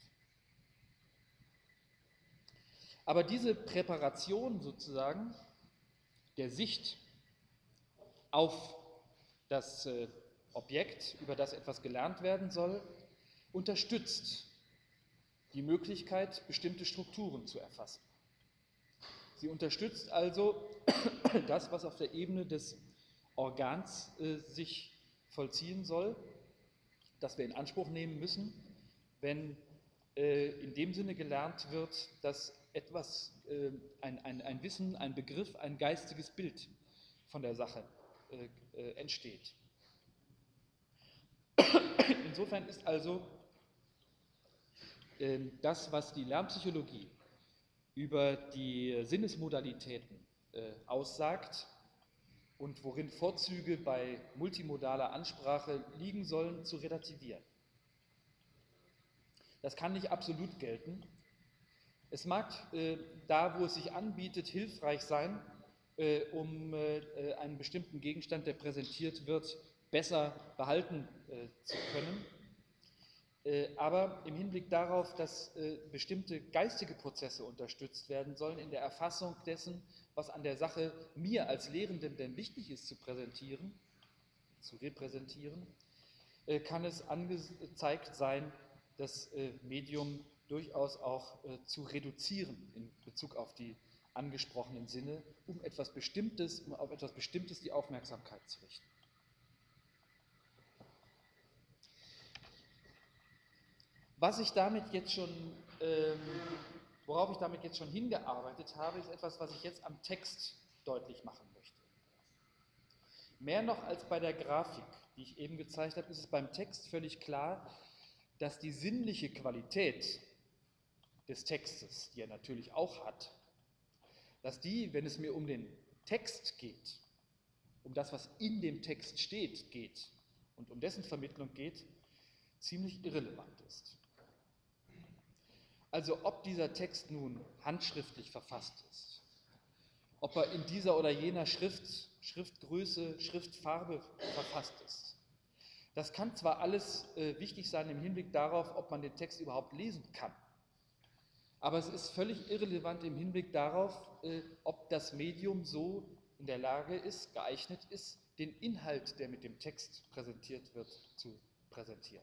Aber diese Präparation sozusagen der Sicht auf das äh, Objekt, über das etwas gelernt werden soll, unterstützt die Möglichkeit, bestimmte Strukturen zu erfassen. Sie unterstützt also das, was auf der Ebene des Organs äh, sich vollziehen soll, das wir in Anspruch nehmen müssen, wenn äh, in dem Sinne gelernt wird, dass etwas, äh, ein, ein, ein Wissen, ein Begriff, ein geistiges Bild von der Sache äh, äh, entsteht. Insofern ist also äh, das, was die Lernpsychologie über die Sinnesmodalitäten äh, aussagt und worin Vorzüge bei multimodaler Ansprache liegen sollen, zu relativieren. Das kann nicht absolut gelten. Es mag äh, da, wo es sich anbietet, hilfreich sein, äh, um äh, einen bestimmten Gegenstand, der präsentiert wird, besser behalten äh, zu können. Äh, aber im Hinblick darauf, dass äh, bestimmte geistige Prozesse unterstützt werden sollen in der Erfassung dessen, was an der Sache mir als Lehrenden denn wichtig ist zu präsentieren, zu repräsentieren, äh, kann es angezeigt sein, das äh, Medium durchaus auch äh, zu reduzieren in Bezug auf die angesprochenen Sinne, um etwas Bestimmtes, um auf etwas Bestimmtes die Aufmerksamkeit zu richten. Was ich damit jetzt schon, ähm, worauf ich damit jetzt schon hingearbeitet habe, ist etwas, was ich jetzt am Text deutlich machen möchte. Mehr noch als bei der Grafik, die ich eben gezeigt habe, ist es beim Text völlig klar, dass die sinnliche Qualität des Textes, die er natürlich auch hat, dass die, wenn es mir um den Text geht, um das, was in dem Text steht, geht und um dessen Vermittlung geht, ziemlich irrelevant ist. Also ob dieser Text nun handschriftlich verfasst ist, ob er in dieser oder jener Schrift, Schriftgröße, Schriftfarbe verfasst ist, das kann zwar alles äh, wichtig sein im Hinblick darauf, ob man den Text überhaupt lesen kann, aber es ist völlig irrelevant im Hinblick darauf, äh, ob das Medium so in der Lage ist, geeignet ist, den Inhalt, der mit dem Text präsentiert wird, zu präsentieren.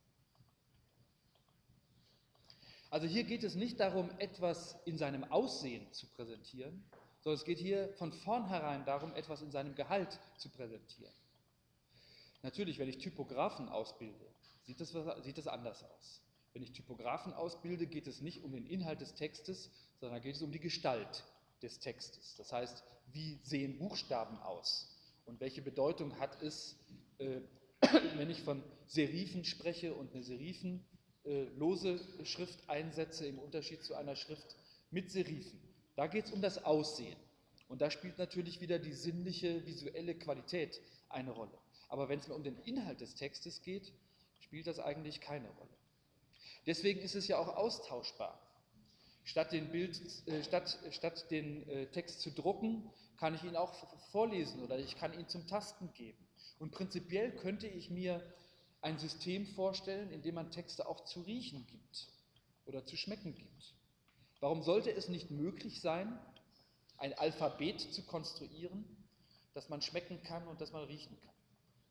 Also hier geht es nicht darum, etwas in seinem Aussehen zu präsentieren, sondern es geht hier von vornherein darum, etwas in seinem Gehalt zu präsentieren. Natürlich, wenn ich Typografen ausbilde, sieht das, sieht das anders aus. Wenn ich Typografen ausbilde, geht es nicht um den Inhalt des Textes, sondern geht es um die Gestalt des Textes. Das heißt, wie sehen Buchstaben aus und welche Bedeutung hat es, äh, wenn ich von Serifen spreche und eine Serifen äh, lose Schrift einsetze im Unterschied zu einer Schrift mit Serifen. Da geht es um das Aussehen und da spielt natürlich wieder die sinnliche, visuelle Qualität eine Rolle. Aber wenn es mir um den Inhalt des Textes geht, spielt das eigentlich keine Rolle. Deswegen ist es ja auch austauschbar. Statt den, Bild, äh, statt, statt den äh, Text zu drucken, kann ich ihn auch vorlesen oder ich kann ihn zum Tasten geben. Und prinzipiell könnte ich mir ein System vorstellen, in dem man Texte auch zu riechen gibt oder zu schmecken gibt. Warum sollte es nicht möglich sein, ein Alphabet zu konstruieren, das man schmecken kann und das man riechen kann?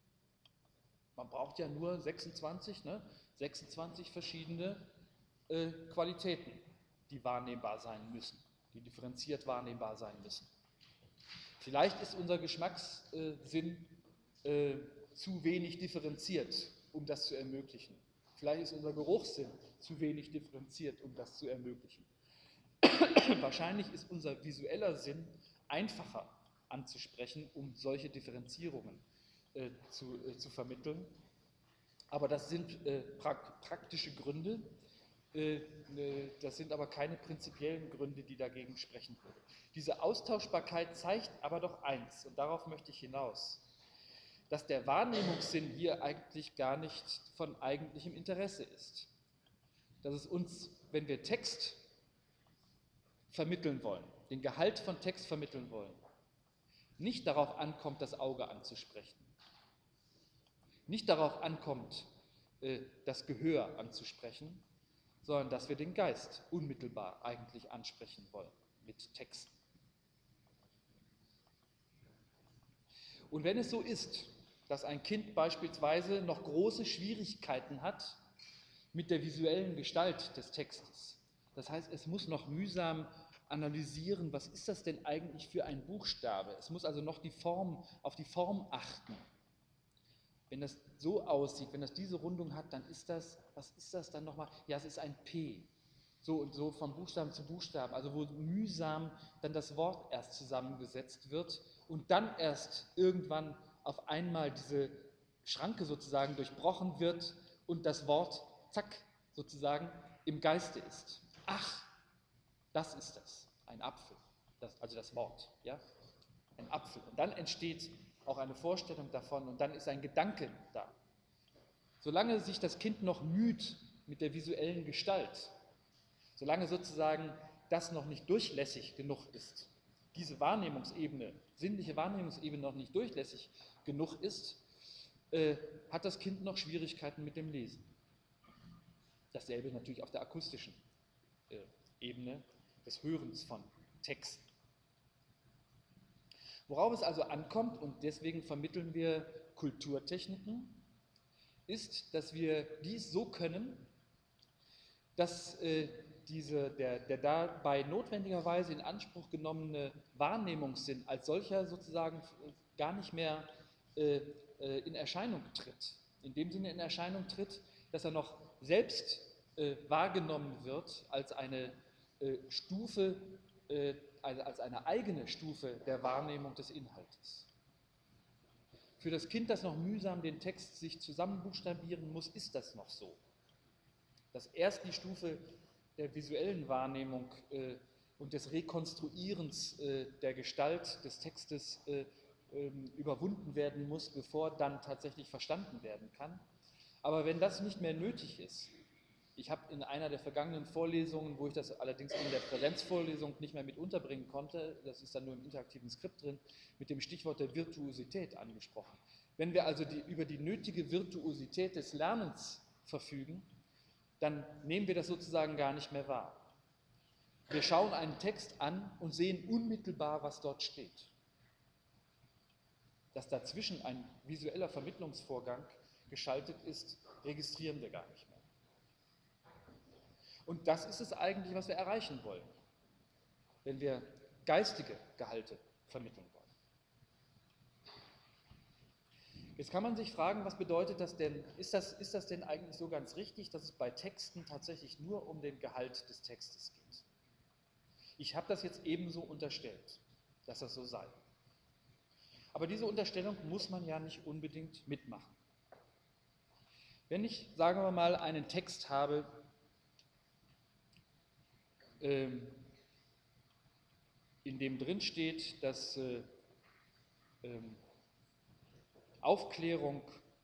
Man braucht ja nur sechsundzwanzig, ne? sechsundzwanzig verschiedene äh, Qualitäten, die wahrnehmbar sein müssen, die differenziert wahrnehmbar sein müssen. Vielleicht ist unser Geschmackssinn äh, zu wenig differenziert, um das zu ermöglichen. Vielleicht ist unser Geruchssinn zu wenig differenziert, um das zu ermöglichen. Wahrscheinlich ist unser visueller Sinn einfacher anzusprechen, um solche Differenzierungen äh, zu, äh, zu vermitteln. Aber das sind äh, pra praktische Gründe, äh, ne, das sind aber keine prinzipiellen Gründe, die dagegen sprechen würden. Diese Austauschbarkeit zeigt aber doch eins, und darauf möchte ich hinaus, dass der Wahrnehmungssinn hier eigentlich gar nicht von eigentlichem Interesse ist. Dass es uns, wenn wir Text vermitteln wollen, den Gehalt von Text vermitteln wollen, nicht darauf ankommt, das Auge anzusprechen, nicht darauf ankommt, das Gehör anzusprechen, sondern dass wir den Geist unmittelbar eigentlich ansprechen wollen mit Texten. Und wenn es so ist, dass ein Kind beispielsweise noch große Schwierigkeiten hat mit der visuellen Gestalt des Textes, das heißt, es muss noch mühsam analysieren, was ist das denn eigentlich für ein Buchstabe? Es muss also noch die Form, auf die Form achten. Wenn das so aussieht, wenn das diese Rundung hat, dann ist das, was ist das dann nochmal? Ja, es ist ein P. So und so vom Buchstaben zu Buchstaben, also wo mühsam dann das Wort erst zusammengesetzt wird und dann erst irgendwann auf einmal diese Schranke sozusagen durchbrochen wird und das Wort, zack, sozusagen im Geiste ist. Ach, das ist das, ein Apfel, das, also das Wort, ja, ein Apfel. Und dann entsteht auch eine Vorstellung davon und dann ist ein Gedanke da. Solange sich das Kind noch müht mit der visuellen Gestalt, solange sozusagen das noch nicht durchlässig genug ist, diese Wahrnehmungsebene, sinnliche Wahrnehmungsebene noch nicht durchlässig genug ist, äh, hat das Kind noch Schwierigkeiten mit dem Lesen. Dasselbe natürlich auf der akustischen äh, Ebene des Hörens von Texten. Worauf es also ankommt, und deswegen vermitteln wir Kulturtechniken, ist, dass wir dies so können, dass äh, diese, der, der dabei notwendigerweise in Anspruch genommene Wahrnehmungssinn als solcher sozusagen gar nicht mehr äh, äh, in Erscheinung tritt. In dem Sinne in Erscheinung tritt, dass er noch selbst äh, wahrgenommen wird als eine äh, Stufe, äh, also als eine eigene Stufe der Wahrnehmung des Inhaltes. Für das Kind, das noch mühsam den Text sich zusammenbuchstabieren muss, ist das noch so. Dass erst die Stufe der visuellen Wahrnehmung äh, und des Rekonstruierens äh, der Gestalt des Textes äh, ähm, überwunden werden muss, bevor dann tatsächlich verstanden werden kann. Aber wenn das nicht mehr nötig ist, ich habe in einer der vergangenen Vorlesungen, wo ich das allerdings in der Präsenzvorlesung nicht mehr mit unterbringen konnte, das ist dann nur im interaktiven Skript drin, mit dem Stichwort der Virtuosität angesprochen. Wenn wir also die, über die nötige Virtuosität des Lernens verfügen, dann nehmen wir das sozusagen gar nicht mehr wahr. Wir schauen einen Text an und sehen unmittelbar, was dort steht. Dass dazwischen ein visueller Vermittlungsvorgang geschaltet ist, registrieren wir gar nicht mehr. Und das ist es eigentlich, was wir erreichen wollen, wenn wir geistige Gehalte vermitteln wollen. Jetzt kann man sich fragen, was bedeutet das denn? Ist das, ist das denn eigentlich so ganz richtig, dass es bei Texten tatsächlich nur um den Gehalt des Textes geht? Ich habe das jetzt ebenso unterstellt, dass das so sei. Aber diese Unterstellung muss man ja nicht unbedingt mitmachen. Wenn ich, sagen wir mal, einen Text habe, ähm, in dem drin steht, dass äh, ähm, Aufklärung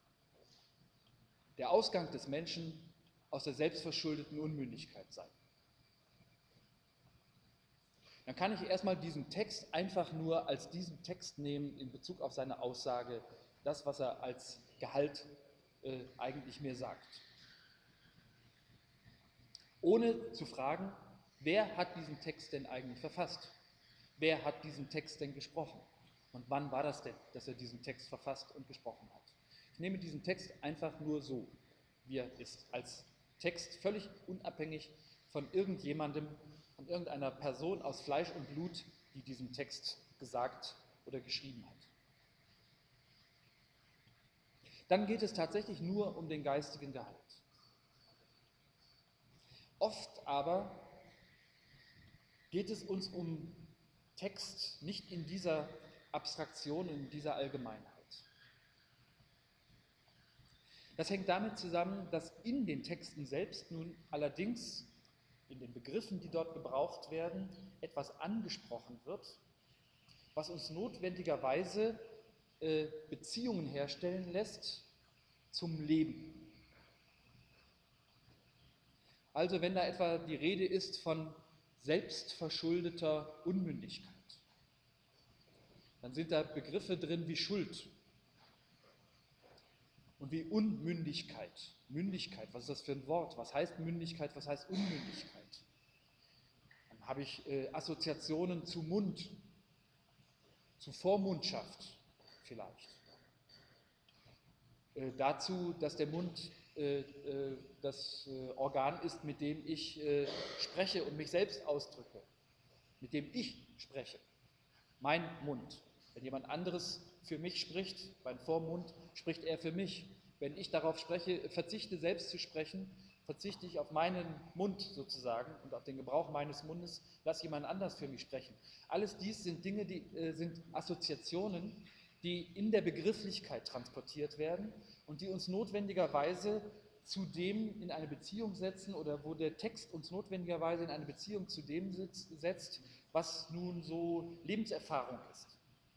der Ausgang des Menschen aus der selbstverschuldeten Unmündigkeit sei. Dann kann ich erstmal diesen Text einfach nur als diesen Text nehmen in Bezug auf seine Aussage, das, was er als Gehalt äh, eigentlich mir sagt. Ohne zu fragen, wer hat diesen Text denn eigentlich verfasst? Wer hat diesen Text denn gesprochen? Und wann war das denn, dass er diesen Text verfasst und gesprochen hat? Ich nehme diesen Text einfach nur so, wie er ist, als Text völlig unabhängig von irgendjemandem, von irgendeiner Person aus Fleisch und Blut, die diesen Text gesagt oder geschrieben hat. Dann geht es tatsächlich nur um den geistigen Gehalt. Oft aber geht es uns um Text nicht in dieser Abstraktion, in dieser Allgemeinheit. Das hängt damit zusammen, dass in den Texten selbst nun allerdings, in den Begriffen, die dort gebraucht werden, etwas angesprochen wird, was uns notwendigerweise äh, Beziehungen herstellen lässt zum Leben. Also wenn da etwa die Rede ist von selbstverschuldeter Unmündigkeit, dann sind da Begriffe drin wie Schuld und wie Unmündigkeit. Mündigkeit, was ist das für ein Wort? Was heißt Mündigkeit, was heißt Unmündigkeit? Dann habe ich äh, Assoziationen zu Mund, zu Vormundschaft vielleicht. Äh, dazu, dass der Mund äh, äh, das äh, Organ ist, mit dem ich äh, spreche und mich selbst ausdrücke, mit dem ich spreche. Mein Mund. Wenn jemand anderes für mich spricht, mein Vormund, spricht er für mich. Wenn ich darauf spreche, verzichte, selbst zu sprechen, verzichte ich auf meinen Mund sozusagen und auf den Gebrauch meines Mundes, lass jemand anders für mich sprechen. Alles dies sind Dinge, die äh, sind Assoziationen, die in der Begrifflichkeit transportiert werden und die uns notwendigerweise zu dem in eine Beziehung setzen oder wo der Text uns notwendigerweise in eine Beziehung zu dem setzt, was nun so Lebenserfahrung ist.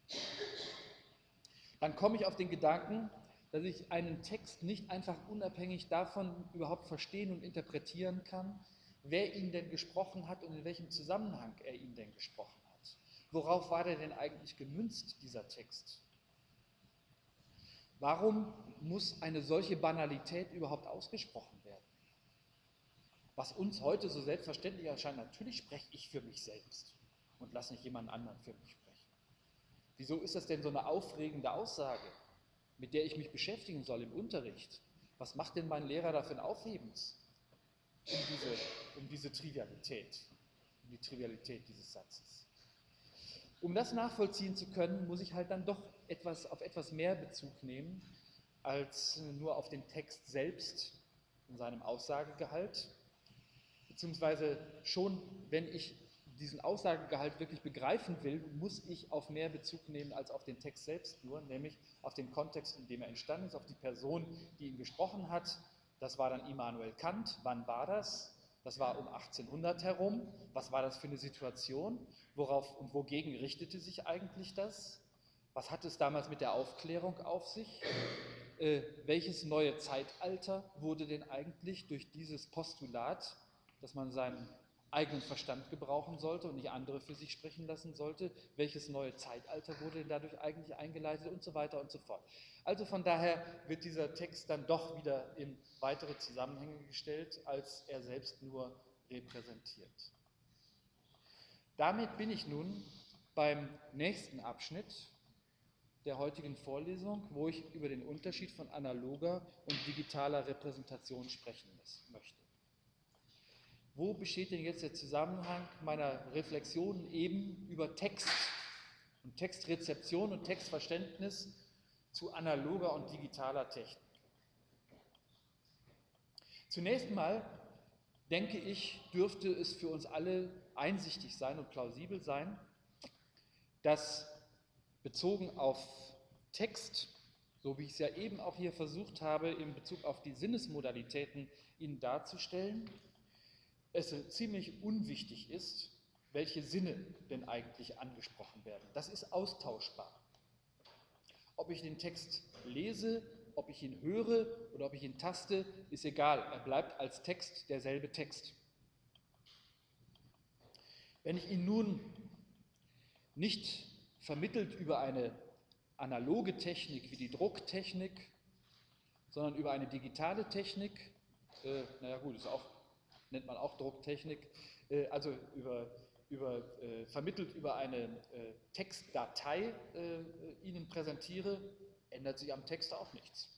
Dann komme ich auf den Gedanken, dass ich einen Text nicht einfach unabhängig davon überhaupt verstehen und interpretieren kann, wer ihn denn gesprochen hat und in welchem Zusammenhang er ihn denn gesprochen hat. Worauf war der denn eigentlich gemünzt, dieser Text? Warum muss eine solche Banalität überhaupt ausgesprochen werden? Was uns heute so selbstverständlich erscheint, natürlich spreche ich für mich selbst und lasse nicht jemand anderen für mich sprechen. Wieso ist das denn so eine aufregende Aussage, mit der ich mich beschäftigen soll im Unterricht? Was macht denn mein Lehrer da für ein Aufhebens um diese, um diese Trivialität, um die Trivialität dieses Satzes? Um das nachvollziehen zu können, muss ich halt dann doch etwas, auf etwas mehr Bezug nehmen, als nur auf den Text selbst in seinem Aussagegehalt, beziehungsweise schon, wenn ich diesen Aussagegehalt wirklich begreifen will, muss ich auf mehr Bezug nehmen als auf den Text selbst nur, nämlich auf den Kontext, in dem er entstanden ist, auf die Person, die ihn gesprochen hat. Das war dann Immanuel Kant. Wann war das? Das war um achtzehnhundert herum. Was war das für eine Situation? Worauf und wogegen richtete sich eigentlich das? Was hat es damals mit der Aufklärung auf sich? Äh, welches neue Zeitalter wurde denn eigentlich durch dieses Postulat, dass man seinen eigenen Verstand gebrauchen sollte und nicht andere für sich sprechen lassen sollte, welches neue Zeitalter wurde denn dadurch eigentlich eingeleitet und so weiter und so fort. Also von daher wird dieser Text dann doch wieder in weitere Zusammenhänge gestellt, als er selbst nur repräsentiert. Damit bin ich nun beim nächsten Abschnitt der heutigen Vorlesung, wo ich über den Unterschied von analoger und digitaler Repräsentation sprechen möchte. Wo besteht denn jetzt der Zusammenhang meiner Reflexionen eben über Text und Textrezeption und Textverständnis zu analoger und digitaler Technik? Zunächst mal denke ich, dürfte es für uns alle einsichtig sein und plausibel sein, dass bezogen auf Text, so wie ich es ja eben auch hier versucht habe, in Bezug auf die Sinnesmodalitäten Ihnen darzustellen, es ziemlich unwichtig ist, welche Sinne denn eigentlich angesprochen werden. Das ist austauschbar. Ob ich den Text lese, ob ich ihn höre oder ob ich ihn taste, ist egal. Er bleibt als Text derselbe Text. Wenn ich ihn nun nicht vermittelt über eine analoge Technik wie die Drucktechnik, sondern über eine digitale Technik, äh, naja gut, ist auch, nennt man auch Drucktechnik, äh, also über, über, äh, vermittelt über eine äh, Textdatei äh, Ihnen präsentiere, ändert sich am Text auch nichts.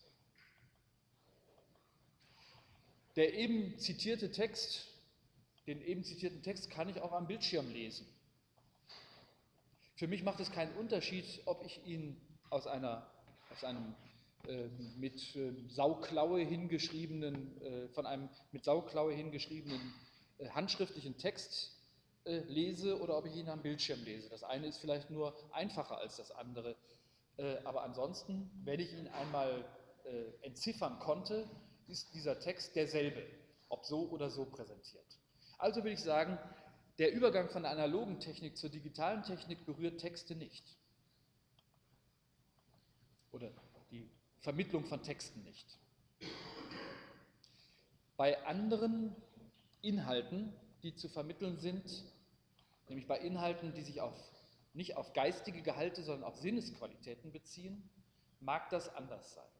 Der eben zitierte Text, den eben zitierten Text kann ich auch am Bildschirm lesen. Für mich macht es keinen Unterschied, ob ich ihn aus, einer, aus einem äh, mit äh, Sauklaue hingeschriebenen, äh, von einem mit Sauklaue hingeschriebenen äh, handschriftlichen Text äh, lese oder ob ich ihn am Bildschirm lese. Das eine ist vielleicht nur einfacher als das andere. Äh, aber ansonsten, wenn ich ihn einmal äh, entziffern konnte, ist dieser Text derselbe, ob so oder so präsentiert. Also will ich sagen, der Übergang von der analogen Technik zur digitalen Technik berührt Texte nicht. Oder die Vermittlung von Texten nicht. Bei anderen Inhalten, die zu vermitteln sind, nämlich bei Inhalten, die sich auf, nicht auf geistige Gehalte, sondern auf Sinnesqualitäten beziehen, mag das anders sein.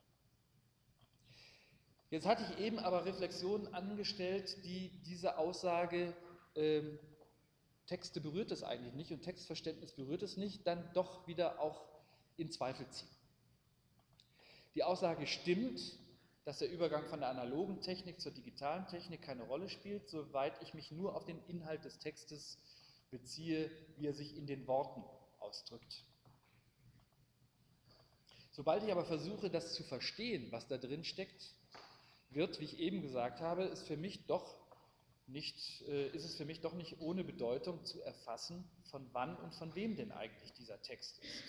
Jetzt hatte ich eben aber Reflexionen angestellt, die diese Aussage ähm, Texte berührt es eigentlich nicht und Textverständnis berührt es nicht, dann doch wieder auch in Zweifel ziehen. Die Aussage stimmt, dass der Übergang von der analogen Technik zur digitalen Technik keine Rolle spielt, soweit ich mich nur auf den Inhalt des Textes beziehe, wie er sich in den Worten ausdrückt. Sobald ich aber versuche, das zu verstehen, was da drin steckt, wird, wie ich eben gesagt habe, ist, für mich doch nicht, äh, ist es für mich doch nicht ohne Bedeutung zu erfassen, von wann und von wem denn eigentlich dieser Text ist.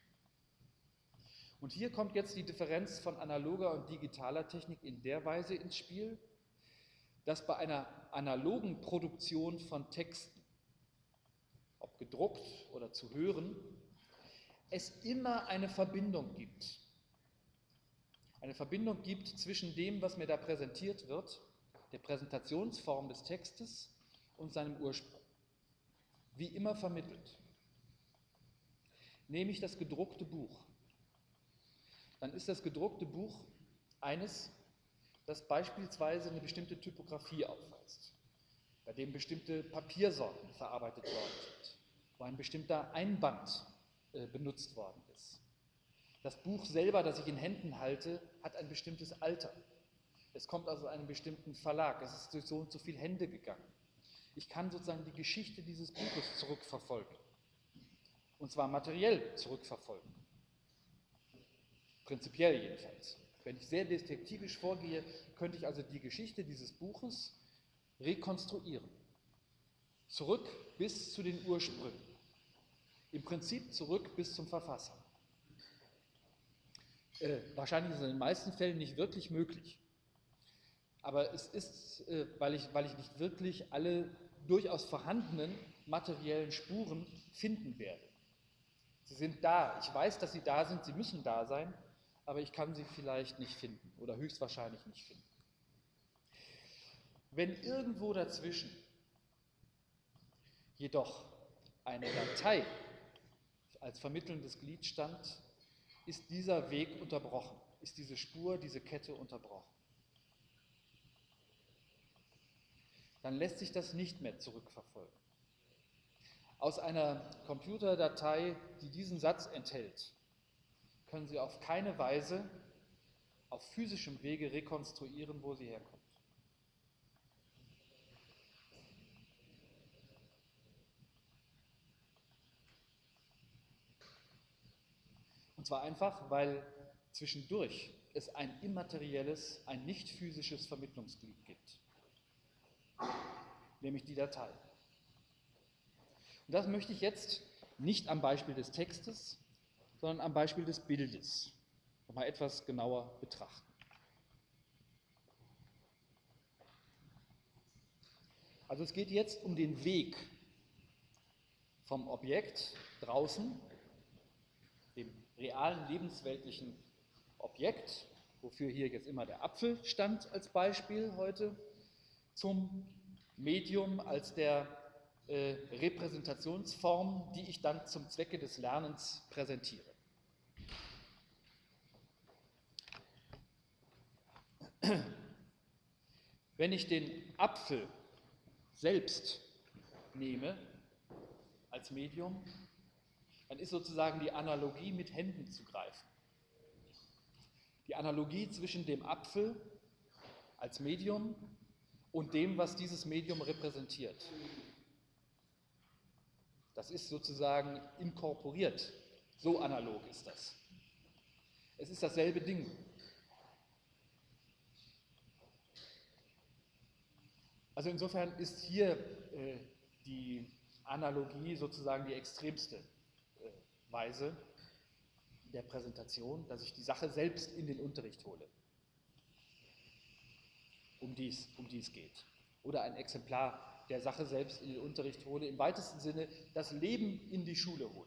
Und hier kommt jetzt die Differenz von analoger und digitaler Technik in der Weise ins Spiel, dass bei einer analogen Produktion von Texten, ob gedruckt oder zu hören, es immer eine Verbindung gibt. Eine Verbindung gibt zwischen dem, was mir da präsentiert wird, der Präsentationsform des Textes und seinem Ursprung. Wie immer vermittelt. Nehme ich das gedruckte Buch, dann ist das gedruckte Buch eines, das beispielsweise eine bestimmte Typografie aufweist, bei dem bestimmte Papiersorten verarbeitet worden sind, wo ein bestimmter Einband äh, benutzt worden ist. Das Buch selber, das ich in Händen halte, hat ein bestimmtes Alter. Es kommt aus einem bestimmten Verlag, es ist durch so und so viele Hände gegangen. Ich kann sozusagen die Geschichte dieses Buches zurückverfolgen. Und zwar materiell zurückverfolgen. Prinzipiell jedenfalls. Wenn ich sehr detektivisch vorgehe, könnte ich also die Geschichte dieses Buches rekonstruieren. Zurück bis zu den Ursprüngen. Im Prinzip zurück bis zum Verfasser. Äh, wahrscheinlich ist es in den meisten Fällen nicht wirklich möglich. Aber es ist, äh, weil, ich, weil ich nicht wirklich alle durchaus vorhandenen materiellen Spuren finden werde. Sie sind da. Ich weiß, dass sie da sind, sie müssen da sein, aber ich kann sie vielleicht nicht finden oder höchstwahrscheinlich nicht finden. Wenn irgendwo dazwischen jedoch eine Datei als vermittelndes Glied stand, ist dieser Weg unterbrochen, ist diese Spur, diese Kette unterbrochen. Dann lässt sich das nicht mehr zurückverfolgen. Aus einer Computerdatei, die diesen Satz enthält, können Sie auf keine Weise auf physischem Wege rekonstruieren, wo sie herkommt. Und zwar einfach, weil zwischendurch es ein immaterielles, ein nicht physisches Vermittlungsglied gibt, nämlich die Datei. Und das möchte ich jetzt nicht am Beispiel des Textes, sondern am Beispiel des Bildes noch mal etwas genauer betrachten. Also es geht jetzt um den Weg vom Objekt draußen, dem realen lebensweltlichen Objekt, wofür hier jetzt immer der Apfel stand als Beispiel heute, zum Medium als der äh, Repräsentationsform, die ich dann zum Zwecke des Lernens präsentiere. Wenn ich den Apfel selbst nehme als Medium, dann ist sozusagen die Analogie mit Händen zu greifen. Die Analogie zwischen dem Apfel als Medium und dem, was dieses Medium repräsentiert. Das ist sozusagen inkorporiert. So analog ist das. Es ist dasselbe Ding. Also insofern ist hier äh, die Analogie sozusagen die extremste äh, Weise der Präsentation, dass ich die Sache selbst in den Unterricht hole, um die es, um die es geht. Oder ein Exemplar der Sache selbst in den Unterricht hole, im weitesten Sinne das Leben in die Schule hole.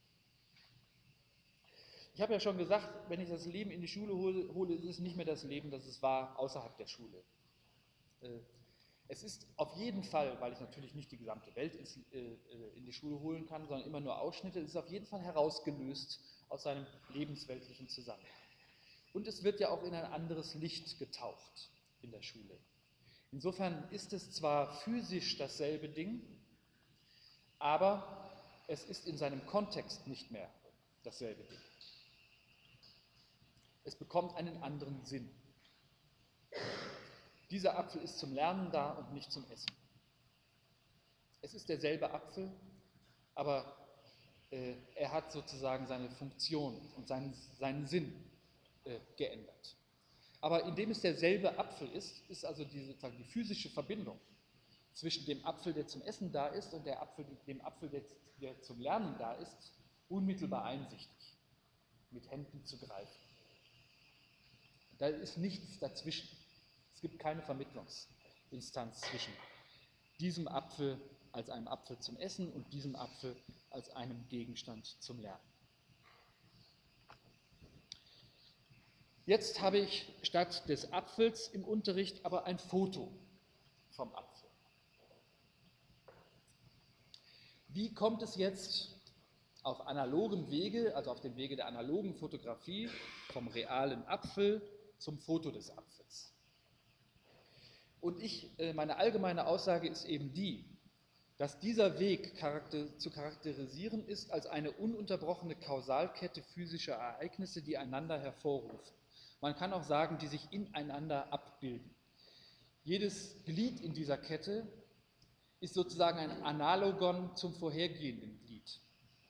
Ich habe ja schon gesagt, wenn ich das Leben in die Schule hole, hole ist es nicht mehr das Leben, das es war außerhalb der Schule. Äh, Es ist auf jeden Fall, weil ich natürlich nicht die gesamte Welt ins, äh, in die Schule holen kann, sondern immer nur Ausschnitte, es ist auf jeden Fall herausgelöst aus seinem lebensweltlichen Zusammenhang. Und es wird ja auch in ein anderes Licht getaucht in der Schule. Insofern ist es zwar physisch dasselbe Ding, aber es ist in seinem Kontext nicht mehr dasselbe Ding. Es bekommt einen anderen Sinn. Dieser Apfel ist zum Lernen da und nicht zum Essen. Es ist derselbe Apfel, aber Äh, er hat sozusagen seine Funktion und seinen, seinen Sinn äh, geändert. Aber indem es derselbe Apfel ist, ist also die, sozusagen die physische Verbindung zwischen dem Apfel, der zum Essen da ist, und der Apfel, dem Apfel, der, der zum Lernen da ist, unmittelbar einsichtig, mit Händen zu greifen. Da ist nichts dazwischen. Es gibt keine Vermittlungsinstanz zwischen diesem Apfel als einem Apfel zum Essen und diesem Apfel als einem Gegenstand zum Lernen. Jetzt habe ich statt des Apfels im Unterricht aber ein Foto vom Apfel. Wie kommt es jetzt auf analogem Wege, also auf dem Wege der analogen Fotografie, vom realen Apfel zum Foto des Apfels? Und ich, meine allgemeine Aussage ist eben die, dass dieser Weg charakter, zu charakterisieren ist als eine ununterbrochene Kausalkette physischer Ereignisse, die einander hervorrufen. Man kann auch sagen, die sich ineinander abbilden. Jedes Glied in dieser Kette ist sozusagen ein Analogon zum vorhergehenden Glied.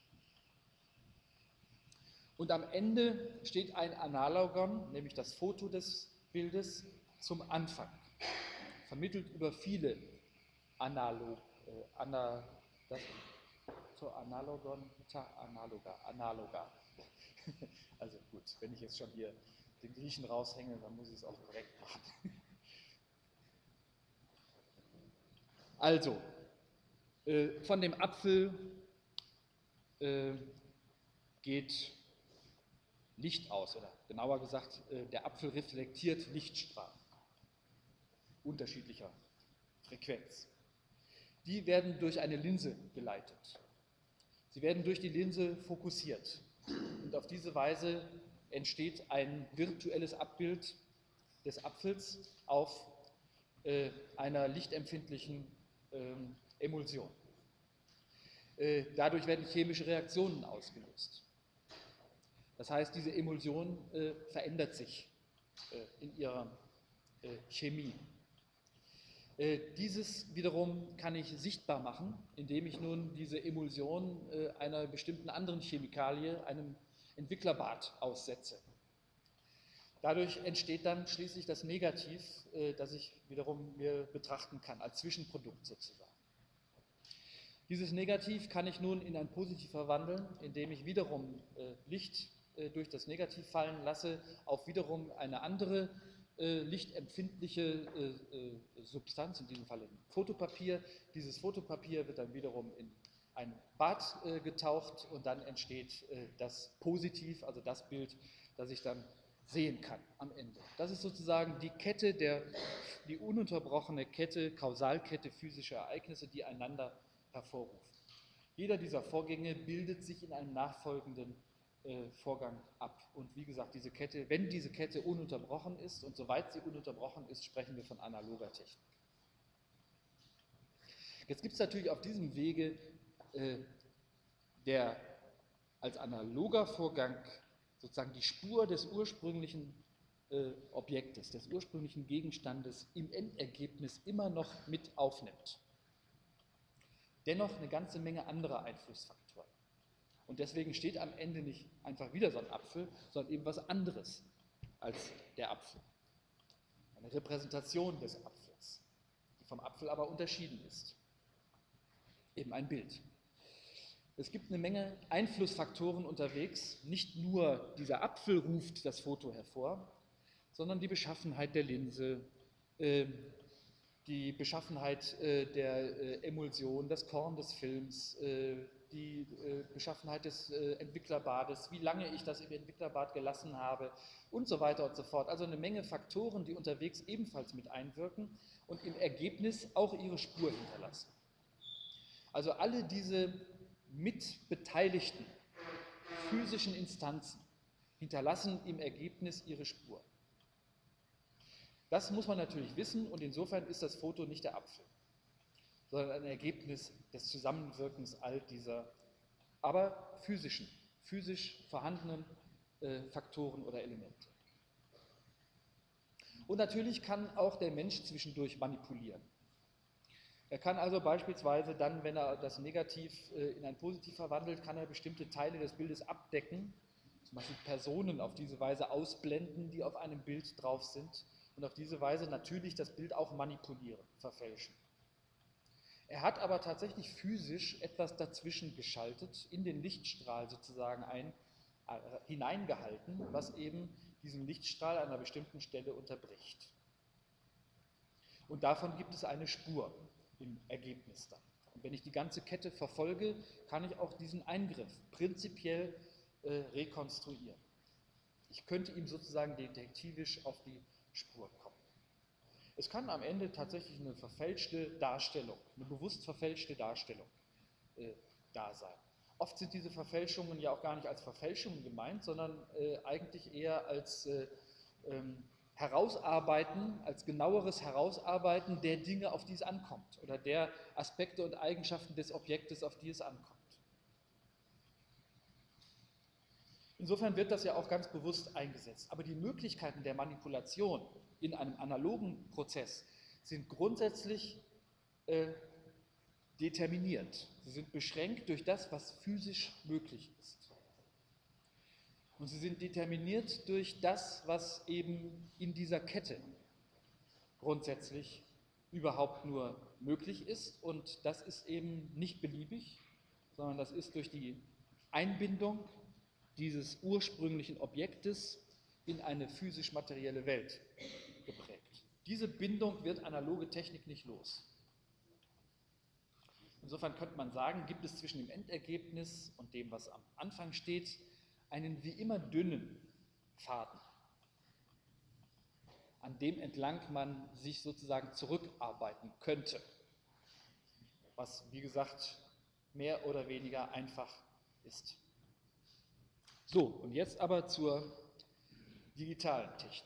Und am Ende steht ein Analogon, nämlich das Foto des Bildes, zum Anfang, vermittelt über viele Analog, äh, ana, das, zur Analogon, ta, analoga, analoga. Also gut, wenn ich jetzt schon hier den Griechen raushänge, dann muss ich es auch korrekt machen. Also, äh, von dem Apfel äh, geht Licht aus, oder genauer gesagt, äh, der Apfel reflektiert Lichtstrahlen unterschiedlicher Frequenz. Die werden durch eine Linse geleitet. Sie werden durch die Linse fokussiert. Und auf diese Weise entsteht ein virtuelles Abbild des Apfels auf äh, einer lichtempfindlichen äh, Emulsion. Äh, dadurch werden chemische Reaktionen ausgelöst. Das heißt, diese Emulsion äh, verändert sich äh, in ihrer äh, Chemie. Äh, dieses wiederum kann ich sichtbar machen, indem ich nun diese Emulsion äh, einer bestimmten anderen Chemikalie, einem Entwicklerbad, aussetze. Dadurch entsteht dann schließlich das Negativ, äh, das ich wiederum mir betrachten kann, als Zwischenprodukt sozusagen. Dieses Negativ kann ich nun in ein Positiv verwandeln, indem ich wiederum äh, Licht äh, durch das Negativ fallen lasse, auf wiederum eine andere äh, lichtempfindliche äh, äh, Substanz, in diesem Fall in Fotopapier. Dieses Fotopapier wird dann wiederum in ein Bad äh, getaucht und dann entsteht äh, das Positiv, also das Bild, das ich dann sehen kann am Ende. Das ist sozusagen die Kette, der, die ununterbrochene Kette, Kausalkette physischer Ereignisse, die einander hervorrufen. Jeder dieser Vorgänge bildet sich in einem nachfolgenden äh, Vorgang ab. Und wie gesagt, diese Kette, wenn diese Kette ununterbrochen ist und soweit sie ununterbrochen ist, sprechen wir von analoger Technik. Jetzt gibt es natürlich auf diesem Wege äh, der als analoger Vorgang sozusagen die Spur des ursprünglichen äh, Objektes, des ursprünglichen Gegenstandes im Endergebnis immer noch mit aufnimmt. Dennoch eine ganze Menge anderer Einflussfaktoren. Und deswegen steht am Ende nicht einfach wieder so ein Apfel, sondern eben was anderes als der Apfel. Eine Repräsentation des Apfels, die vom Apfel aber unterschieden ist. Eben ein Bild. Es gibt eine Menge Einflussfaktoren unterwegs. Nicht nur dieser Apfel ruft das Foto hervor, sondern die Beschaffenheit der Linse, äh, die Beschaffenheit äh, der äh, Emulsion, das Korn des Films, äh, die äh, Beschaffenheit des äh, Entwicklerbades, wie lange ich das im Entwicklerbad gelassen habe und so weiter und so fort. Also eine Menge Faktoren, die unterwegs ebenfalls mit einwirken und im Ergebnis auch ihre Spur hinterlassen. Also alle diese mitbeteiligten physischen Instanzen hinterlassen im Ergebnis ihre Spur. Das muss man natürlich wissen und insofern ist das Foto nicht der Apfel, sondern ein Ergebnis des Zusammenwirkens all dieser, aber physischen, physisch vorhandenen äh, Faktoren oder Elemente. Und natürlich kann auch der Mensch zwischendurch manipulieren. Er kann also beispielsweise dann, wenn er das Negativ in ein Positiv verwandelt, kann er bestimmte Teile des Bildes abdecken, zum Beispiel Personen auf diese Weise ausblenden, die auf einem Bild drauf sind und auf diese Weise natürlich das Bild auch manipulieren, verfälschen. Er hat aber tatsächlich physisch etwas dazwischen geschaltet, in den Lichtstrahl sozusagen ein, äh, hineingehalten, was eben diesen Lichtstrahl an einer bestimmten Stelle unterbricht. Und davon gibt es eine Spur im Ergebnis dann. Und wenn ich die ganze Kette verfolge, kann ich auch diesen Eingriff prinzipiell äh, rekonstruieren. Ich könnte ihm sozusagen detektivisch auf die Spur kommen. Es kann am Ende tatsächlich eine verfälschte Darstellung, eine bewusst verfälschte Darstellung äh, da sein. Oft sind diese Verfälschungen ja auch gar nicht als Verfälschungen gemeint, sondern äh, eigentlich eher als äh, ähm, Herausarbeiten, als genaueres Herausarbeiten der Dinge, auf die es ankommt, oder der Aspekte und Eigenschaften des Objektes, auf die es ankommt. Insofern wird das ja auch ganz bewusst eingesetzt. Aber die Möglichkeiten der Manipulation in einem analogen Prozess sind grundsätzlich äh, determiniert. Sie sind beschränkt durch das, was physisch möglich ist. Und sie sind determiniert durch das, was eben in dieser Kette grundsätzlich überhaupt nur möglich ist. Und das ist eben nicht beliebig, sondern das ist durch die Einbindung dieses ursprünglichen Objektes in eine physisch-materielle Welt geprägt. Diese Bindung wird analoge Technik nicht los. Insofern könnte man sagen, gibt es zwischen dem Endergebnis und dem, was am Anfang steht, einen wie immer dünnen Faden, an dem entlang man sich sozusagen zurückarbeiten könnte, was, wie gesagt, mehr oder weniger einfach ist. So, und jetzt aber zur digitalen Technik.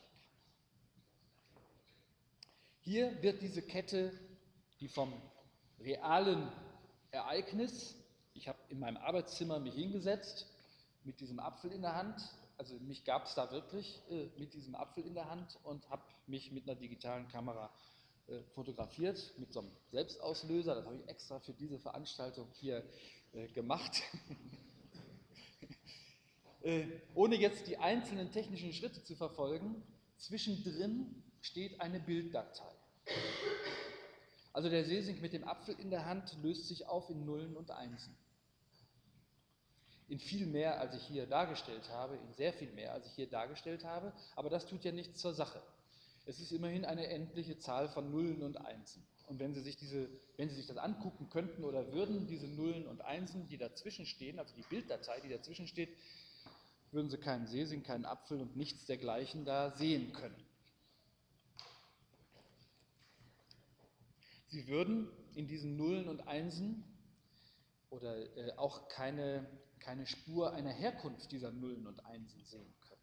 Hier wird diese Kette, die vom realen Ereignis, ich habe in meinem Arbeitszimmer mich hingesetzt, mit diesem Apfel in der Hand, also mich gab es da wirklich äh, mit diesem Apfel in der Hand und habe mich mit einer digitalen Kamera äh, fotografiert, mit so einem Selbstauslöser, das habe ich extra für diese Veranstaltung hier äh, gemacht. äh, ohne jetzt die einzelnen technischen Schritte zu verfolgen, zwischendrin steht eine Bilddatei. Also der Sesing mit dem Apfel in der Hand löst sich auf in Nullen und Einsen. In viel mehr, als ich hier dargestellt habe, in sehr viel mehr, als ich hier dargestellt habe, aber das tut ja nichts zur Sache. Es ist immerhin eine endliche Zahl von Nullen und Einsen. Und wenn Sie sich diese, wenn Sie sich das angucken könnten oder würden, diese Nullen und Einsen, die dazwischen stehen, also die Bilddatei, die dazwischen steht, würden Sie keinen Sesing, keinen Apfel und nichts dergleichen da sehen können. Sie würden in diesen Nullen und Einsen oder äh, auch keine, keine Spur einer Herkunft dieser Nullen und Einsen sehen können.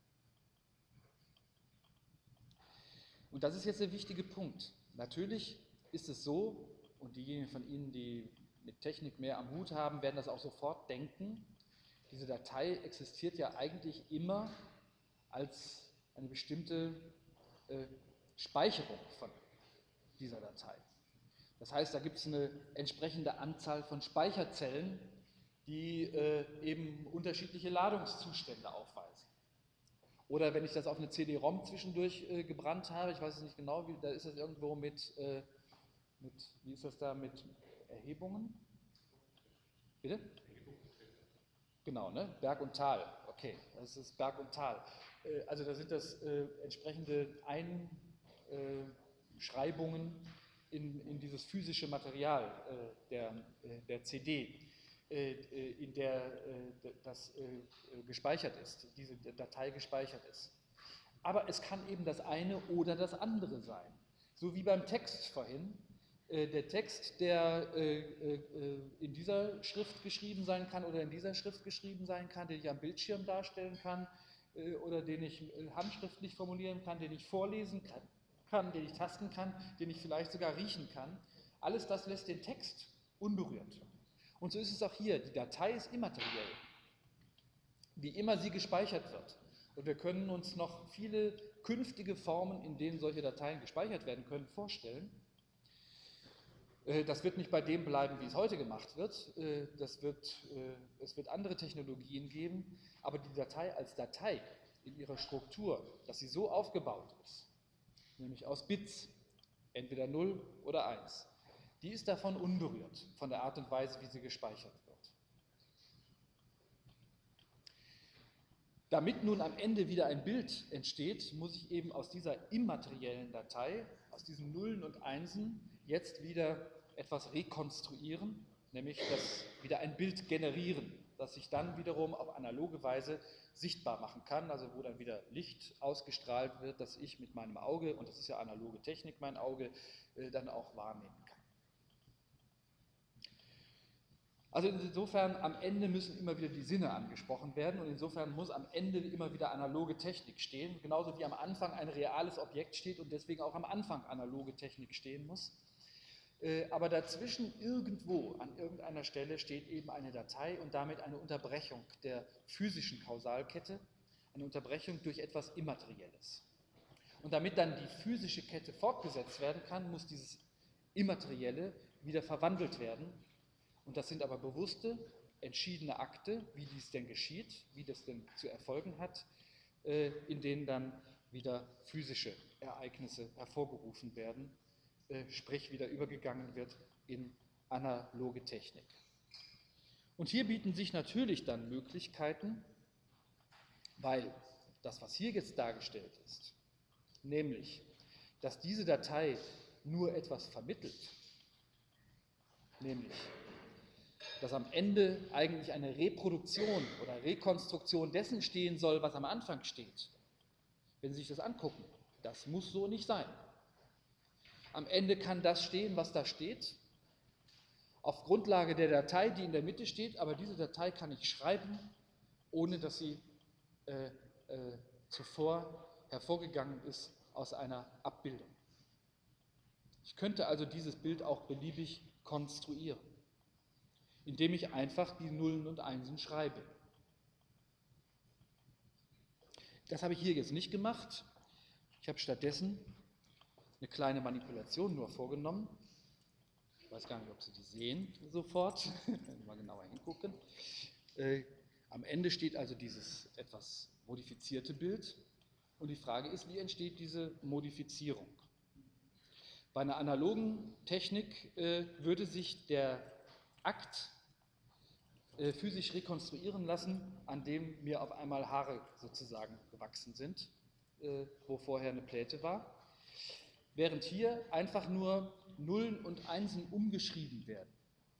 Und das ist jetzt der wichtige Punkt. Natürlich ist es so, und diejenigen von Ihnen, die mit Technik mehr am Hut haben, werden das auch sofort denken, diese Datei existiert ja eigentlich immer als eine bestimmte äh, Speicherung von dieser Datei. Das heißt, da gibt es eine entsprechende Anzahl von Speicherzellen, die äh, eben unterschiedliche Ladungszustände aufweisen. Oder wenn ich das auf eine C D-ROM zwischendurch äh, gebrannt habe, ich weiß es nicht genau, wie, da ist das irgendwo mit, äh, mit, wie ist das da, mit Erhebungen? Bitte? Genau, ne? Berg und Tal, okay, das ist Berg und Tal. Äh, also da sind das äh, entsprechende Einschreibungen in, in dieses physische Material äh, der, äh, der C D, äh, in der äh, das äh, gespeichert ist, diese Datei gespeichert ist. Aber es kann eben das eine oder das andere sein. So wie beim Text vorhin. Äh, der Text, der äh, äh, in dieser Schrift geschrieben sein kann oder in dieser Schrift geschrieben sein kann, den ich am Bildschirm darstellen kann äh, oder den ich äh, handschriftlich formulieren kann, den ich vorlesen kann. kann, den ich tasten kann, den ich vielleicht sogar riechen kann. Alles das lässt den Text unberührt. Und so ist es auch hier. Die Datei ist immateriell, wie immer sie gespeichert wird. Und wir können uns noch viele künftige Formen, in denen solche Dateien gespeichert werden können, vorstellen. Äh, das wird nicht bei dem bleiben, wie es heute gemacht wird. Äh, das wird äh, es wird andere Technologien geben, aber die Datei als Datei in ihrer Struktur, dass sie so aufgebaut ist, nämlich aus Bits, entweder null oder eins, die ist davon unberührt, von der Art und Weise, wie sie gespeichert wird. Damit nun am Ende wieder ein Bild entsteht, muss ich eben aus dieser immateriellen Datei, aus diesen Nullen und Einsen, jetzt wieder etwas rekonstruieren, nämlich das wieder ein Bild generieren, das sich dann wiederum auf analoge Weise sichtbar machen kann, also wo dann wieder Licht ausgestrahlt wird, das ich mit meinem Auge, und das ist ja analoge Technik, mein Auge, dann auch wahrnehmen kann. Also insofern, am Ende müssen immer wieder die Sinne angesprochen werden und insofern muss am Ende immer wieder analoge Technik stehen, genauso wie am Anfang ein reales Objekt steht und deswegen auch am Anfang analoge Technik stehen muss. Aber dazwischen irgendwo, an irgendeiner Stelle, steht eben eine Datei und damit eine Unterbrechung der physischen Kausalkette, eine Unterbrechung durch etwas Immaterielles. Und damit dann die physische Kette fortgesetzt werden kann, muss dieses Immaterielle wieder verwandelt werden. Und das sind aber bewusste, entschiedene Akte, wie dies denn geschieht, wie das denn zu erfolgen hat, in denen dann wieder physische Ereignisse hervorgerufen werden, sprich wieder übergegangen wird in analoge Technik. Und hier bieten sich natürlich dann Möglichkeiten, weil das, was hier jetzt dargestellt ist, nämlich, dass diese Datei nur etwas vermittelt, nämlich, dass am Ende eigentlich eine Reproduktion oder Rekonstruktion dessen stehen soll, was am Anfang steht. Wenn Sie sich das angucken, das muss so nicht sein. Am Ende kann das stehen, was da steht, auf Grundlage der Datei, die in der Mitte steht, aber diese Datei kann ich schreiben, ohne dass sie äh, äh, zuvor hervorgegangen ist aus einer Abbildung. Ich könnte also dieses Bild auch beliebig konstruieren, indem ich einfach die Nullen und Einsen schreibe. Das habe ich hier jetzt nicht gemacht. Ich habe stattdessen eine kleine Manipulation nur vorgenommen. Ich weiß gar nicht, ob Sie die sehen sofort, wenn Sie mal genauer hingucken. Äh, am Ende steht also dieses etwas modifizierte Bild und die Frage ist, wie entsteht diese Modifizierung? Bei einer analogen Technik äh, würde sich der Akt äh, physisch rekonstruieren lassen, an dem mir auf einmal Haare sozusagen gewachsen sind, äh, wo vorher eine Pläte war. Während hier einfach nur Nullen und Einsen umgeschrieben werden.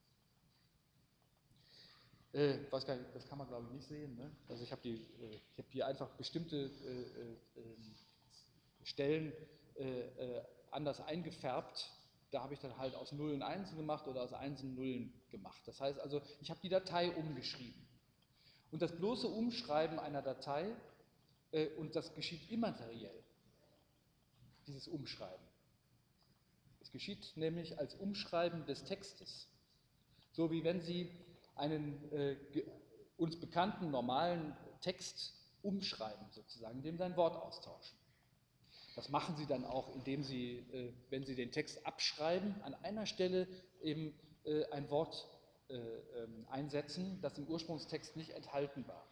Äh, weiß gar nicht, das kann man glaube ich nicht sehen. Ne? Also ich habe äh, hab hier einfach bestimmte äh, äh, Stellen äh, anders eingefärbt. Da habe ich dann halt aus Nullen Einsen gemacht oder aus Einsen Nullen gemacht. Das heißt also, ich habe die Datei umgeschrieben. Und das bloße Umschreiben einer Datei, äh, und das geschieht immateriell, dieses Umschreiben. Es geschieht nämlich als Umschreiben des Textes. So wie wenn Sie einen äh, uns bekannten normalen Text umschreiben, sozusagen, indem Sie ein Wort austauschen. Das machen Sie dann auch, indem Sie, äh, wenn Sie den Text abschreiben, an einer Stelle eben äh, ein Wort äh, äh, einsetzen, das im Ursprungstext nicht enthalten war.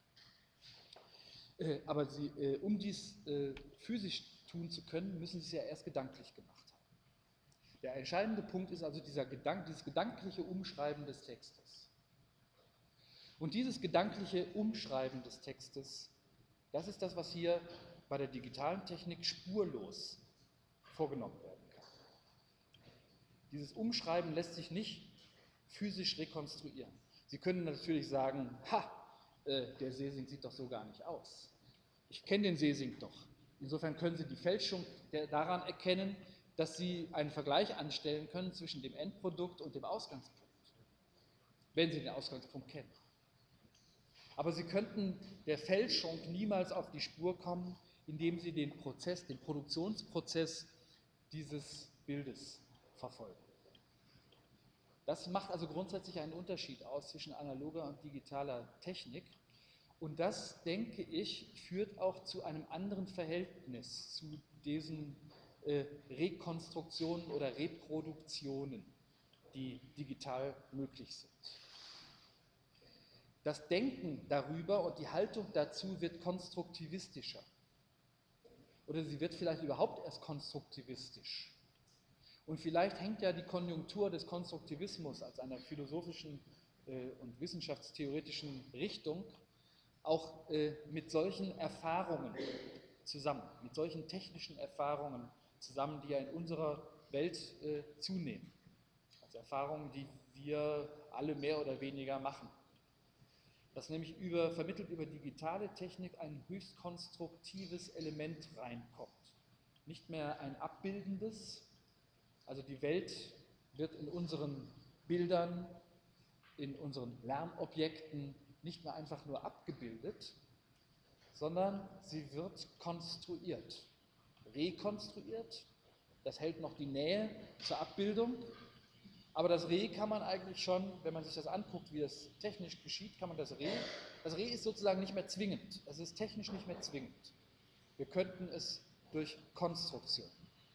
Äh, aber Sie, äh, um dies äh, physisch tun zu können, müssen Sie es ja erst gedanklich gemacht haben. Der entscheidende Punkt ist also dieser Gedank, dieses gedankliche Umschreiben des Textes. Und dieses gedankliche Umschreiben des Textes, das ist das, was hier bei der digitalen Technik spurlos vorgenommen werden kann. Dieses Umschreiben lässt sich nicht physisch rekonstruieren. Sie können natürlich sagen, ha, äh, der Seesink sieht doch so gar nicht aus. Ich kenne den Seesink doch. Insofern können Sie die Fälschung der, daran erkennen, dass Sie einen Vergleich anstellen können zwischen dem Endprodukt und dem Ausgangspunkt, wenn Sie den Ausgangspunkt kennen. Aber Sie könnten der Fälschung niemals auf die Spur kommen, indem Sie den Prozess, den Produktionsprozess dieses Bildes verfolgen. Das macht also grundsätzlich einen Unterschied aus zwischen analoger und digitaler Technik. Und das, denke ich, führt auch zu einem anderen Verhältnis zu diesen äh, Rekonstruktionen oder Reproduktionen, die digital möglich sind. Das Denken darüber und die Haltung dazu wird konstruktivistischer. Oder sie wird vielleicht überhaupt erst konstruktivistisch. Und vielleicht hängt ja die Konjunktur des Konstruktivismus als einer philosophischen äh, und wissenschaftstheoretischen Richtung auch äh, mit solchen Erfahrungen zusammen, mit solchen technischen Erfahrungen zusammen, die ja in unserer Welt äh, zunehmen. Also Erfahrungen, die wir alle mehr oder weniger machen. Dass nämlich über, vermittelt über digitale Technik ein höchst konstruktives Element reinkommt. Nicht mehr ein abbildendes, also die Welt wird in unseren Bildern, in unseren Lernobjekten nicht mehr einfach nur abgebildet, sondern sie wird konstruiert, rekonstruiert. Das hält noch die Nähe zur Abbildung. Aber das Re kann man eigentlich schon, wenn man sich das anguckt, wie das technisch geschieht, kann man das Re, das Re ist sozusagen nicht mehr zwingend. Es ist technisch nicht mehr zwingend. Wir könnten es durch Konstruktion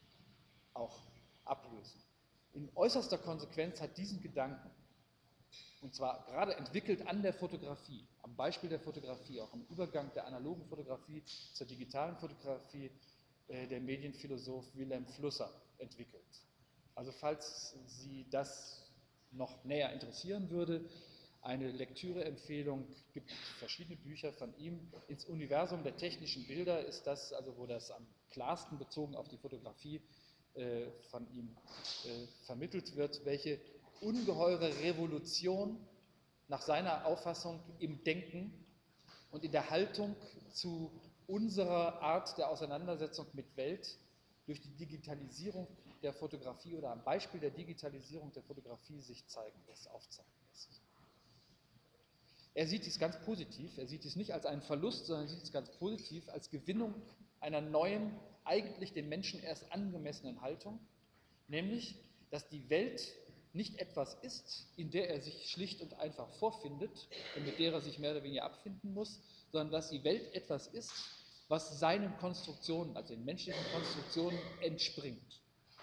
auch ablösen. In äußerster Konsequenz hat diesen Gedanken, und zwar gerade entwickelt an der Fotografie, am Beispiel der Fotografie, auch am Übergang der analogen Fotografie zur digitalen Fotografie, äh, der Medienphilosoph Wilhelm Flusser entwickelt. Also falls Sie das noch näher interessieren würde, eine Lektüreempfehlung, gibt verschiedene Bücher von ihm. Ins Universum der technischen Bilder ist das, also wo das am klarsten bezogen auf die Fotografie äh, von ihm äh, vermittelt wird, welche ungeheure Revolution nach seiner Auffassung im Denken und in der Haltung zu unserer Art der Auseinandersetzung mit Welt durch die Digitalisierung der Fotografie oder am Beispiel der Digitalisierung der Fotografie sich zeigen lässt, aufzeigen lässt. Er sieht dies ganz positiv, er sieht dies nicht als einen Verlust, sondern er sieht es ganz positiv als Gewinnung einer neuen, eigentlich dem Menschen erst angemessenen Haltung, nämlich, dass die Welt nicht etwas ist, in der er sich schlicht und einfach vorfindet und mit der er sich mehr oder weniger abfinden muss, sondern dass die Welt etwas ist, was seinen Konstruktionen, also den menschlichen Konstruktionen, entspringt.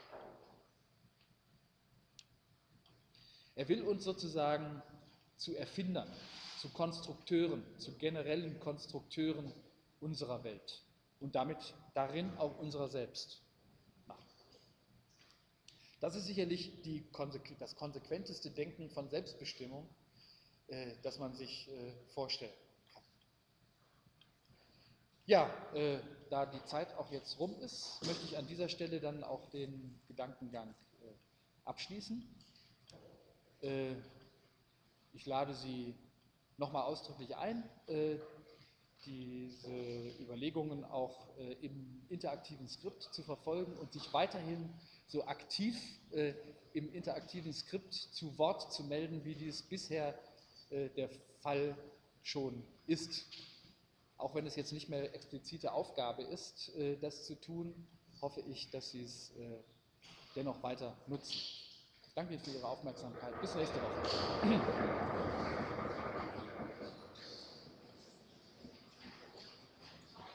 Er will uns sozusagen zu Erfindern, zu Konstrukteuren, zu generellen Konstrukteuren unserer Welt und damit darin auch unserer selbst machen. Das ist sicherlich die, das konsequenteste Denken von Selbstbestimmung, äh, das man sich äh, vorstellen kann. Ja, äh, da die Zeit auch jetzt rum ist, möchte ich an dieser Stelle dann auch den Gedankengang äh, abschließen. Äh, ich lade Sie nochmal ausdrücklich ein, äh, diese Überlegungen auch äh, im interaktiven Skript zu verfolgen und sich weiterhin so aktiv äh, im interaktiven Skript zu Wort zu melden, wie dies bisher äh, der Fall schon ist. Auch wenn es jetzt nicht mehr explizite Aufgabe ist, äh, das zu tun, hoffe ich, dass Sie es äh, dennoch weiter nutzen. Danke für Ihre Aufmerksamkeit. Bis nächste Woche.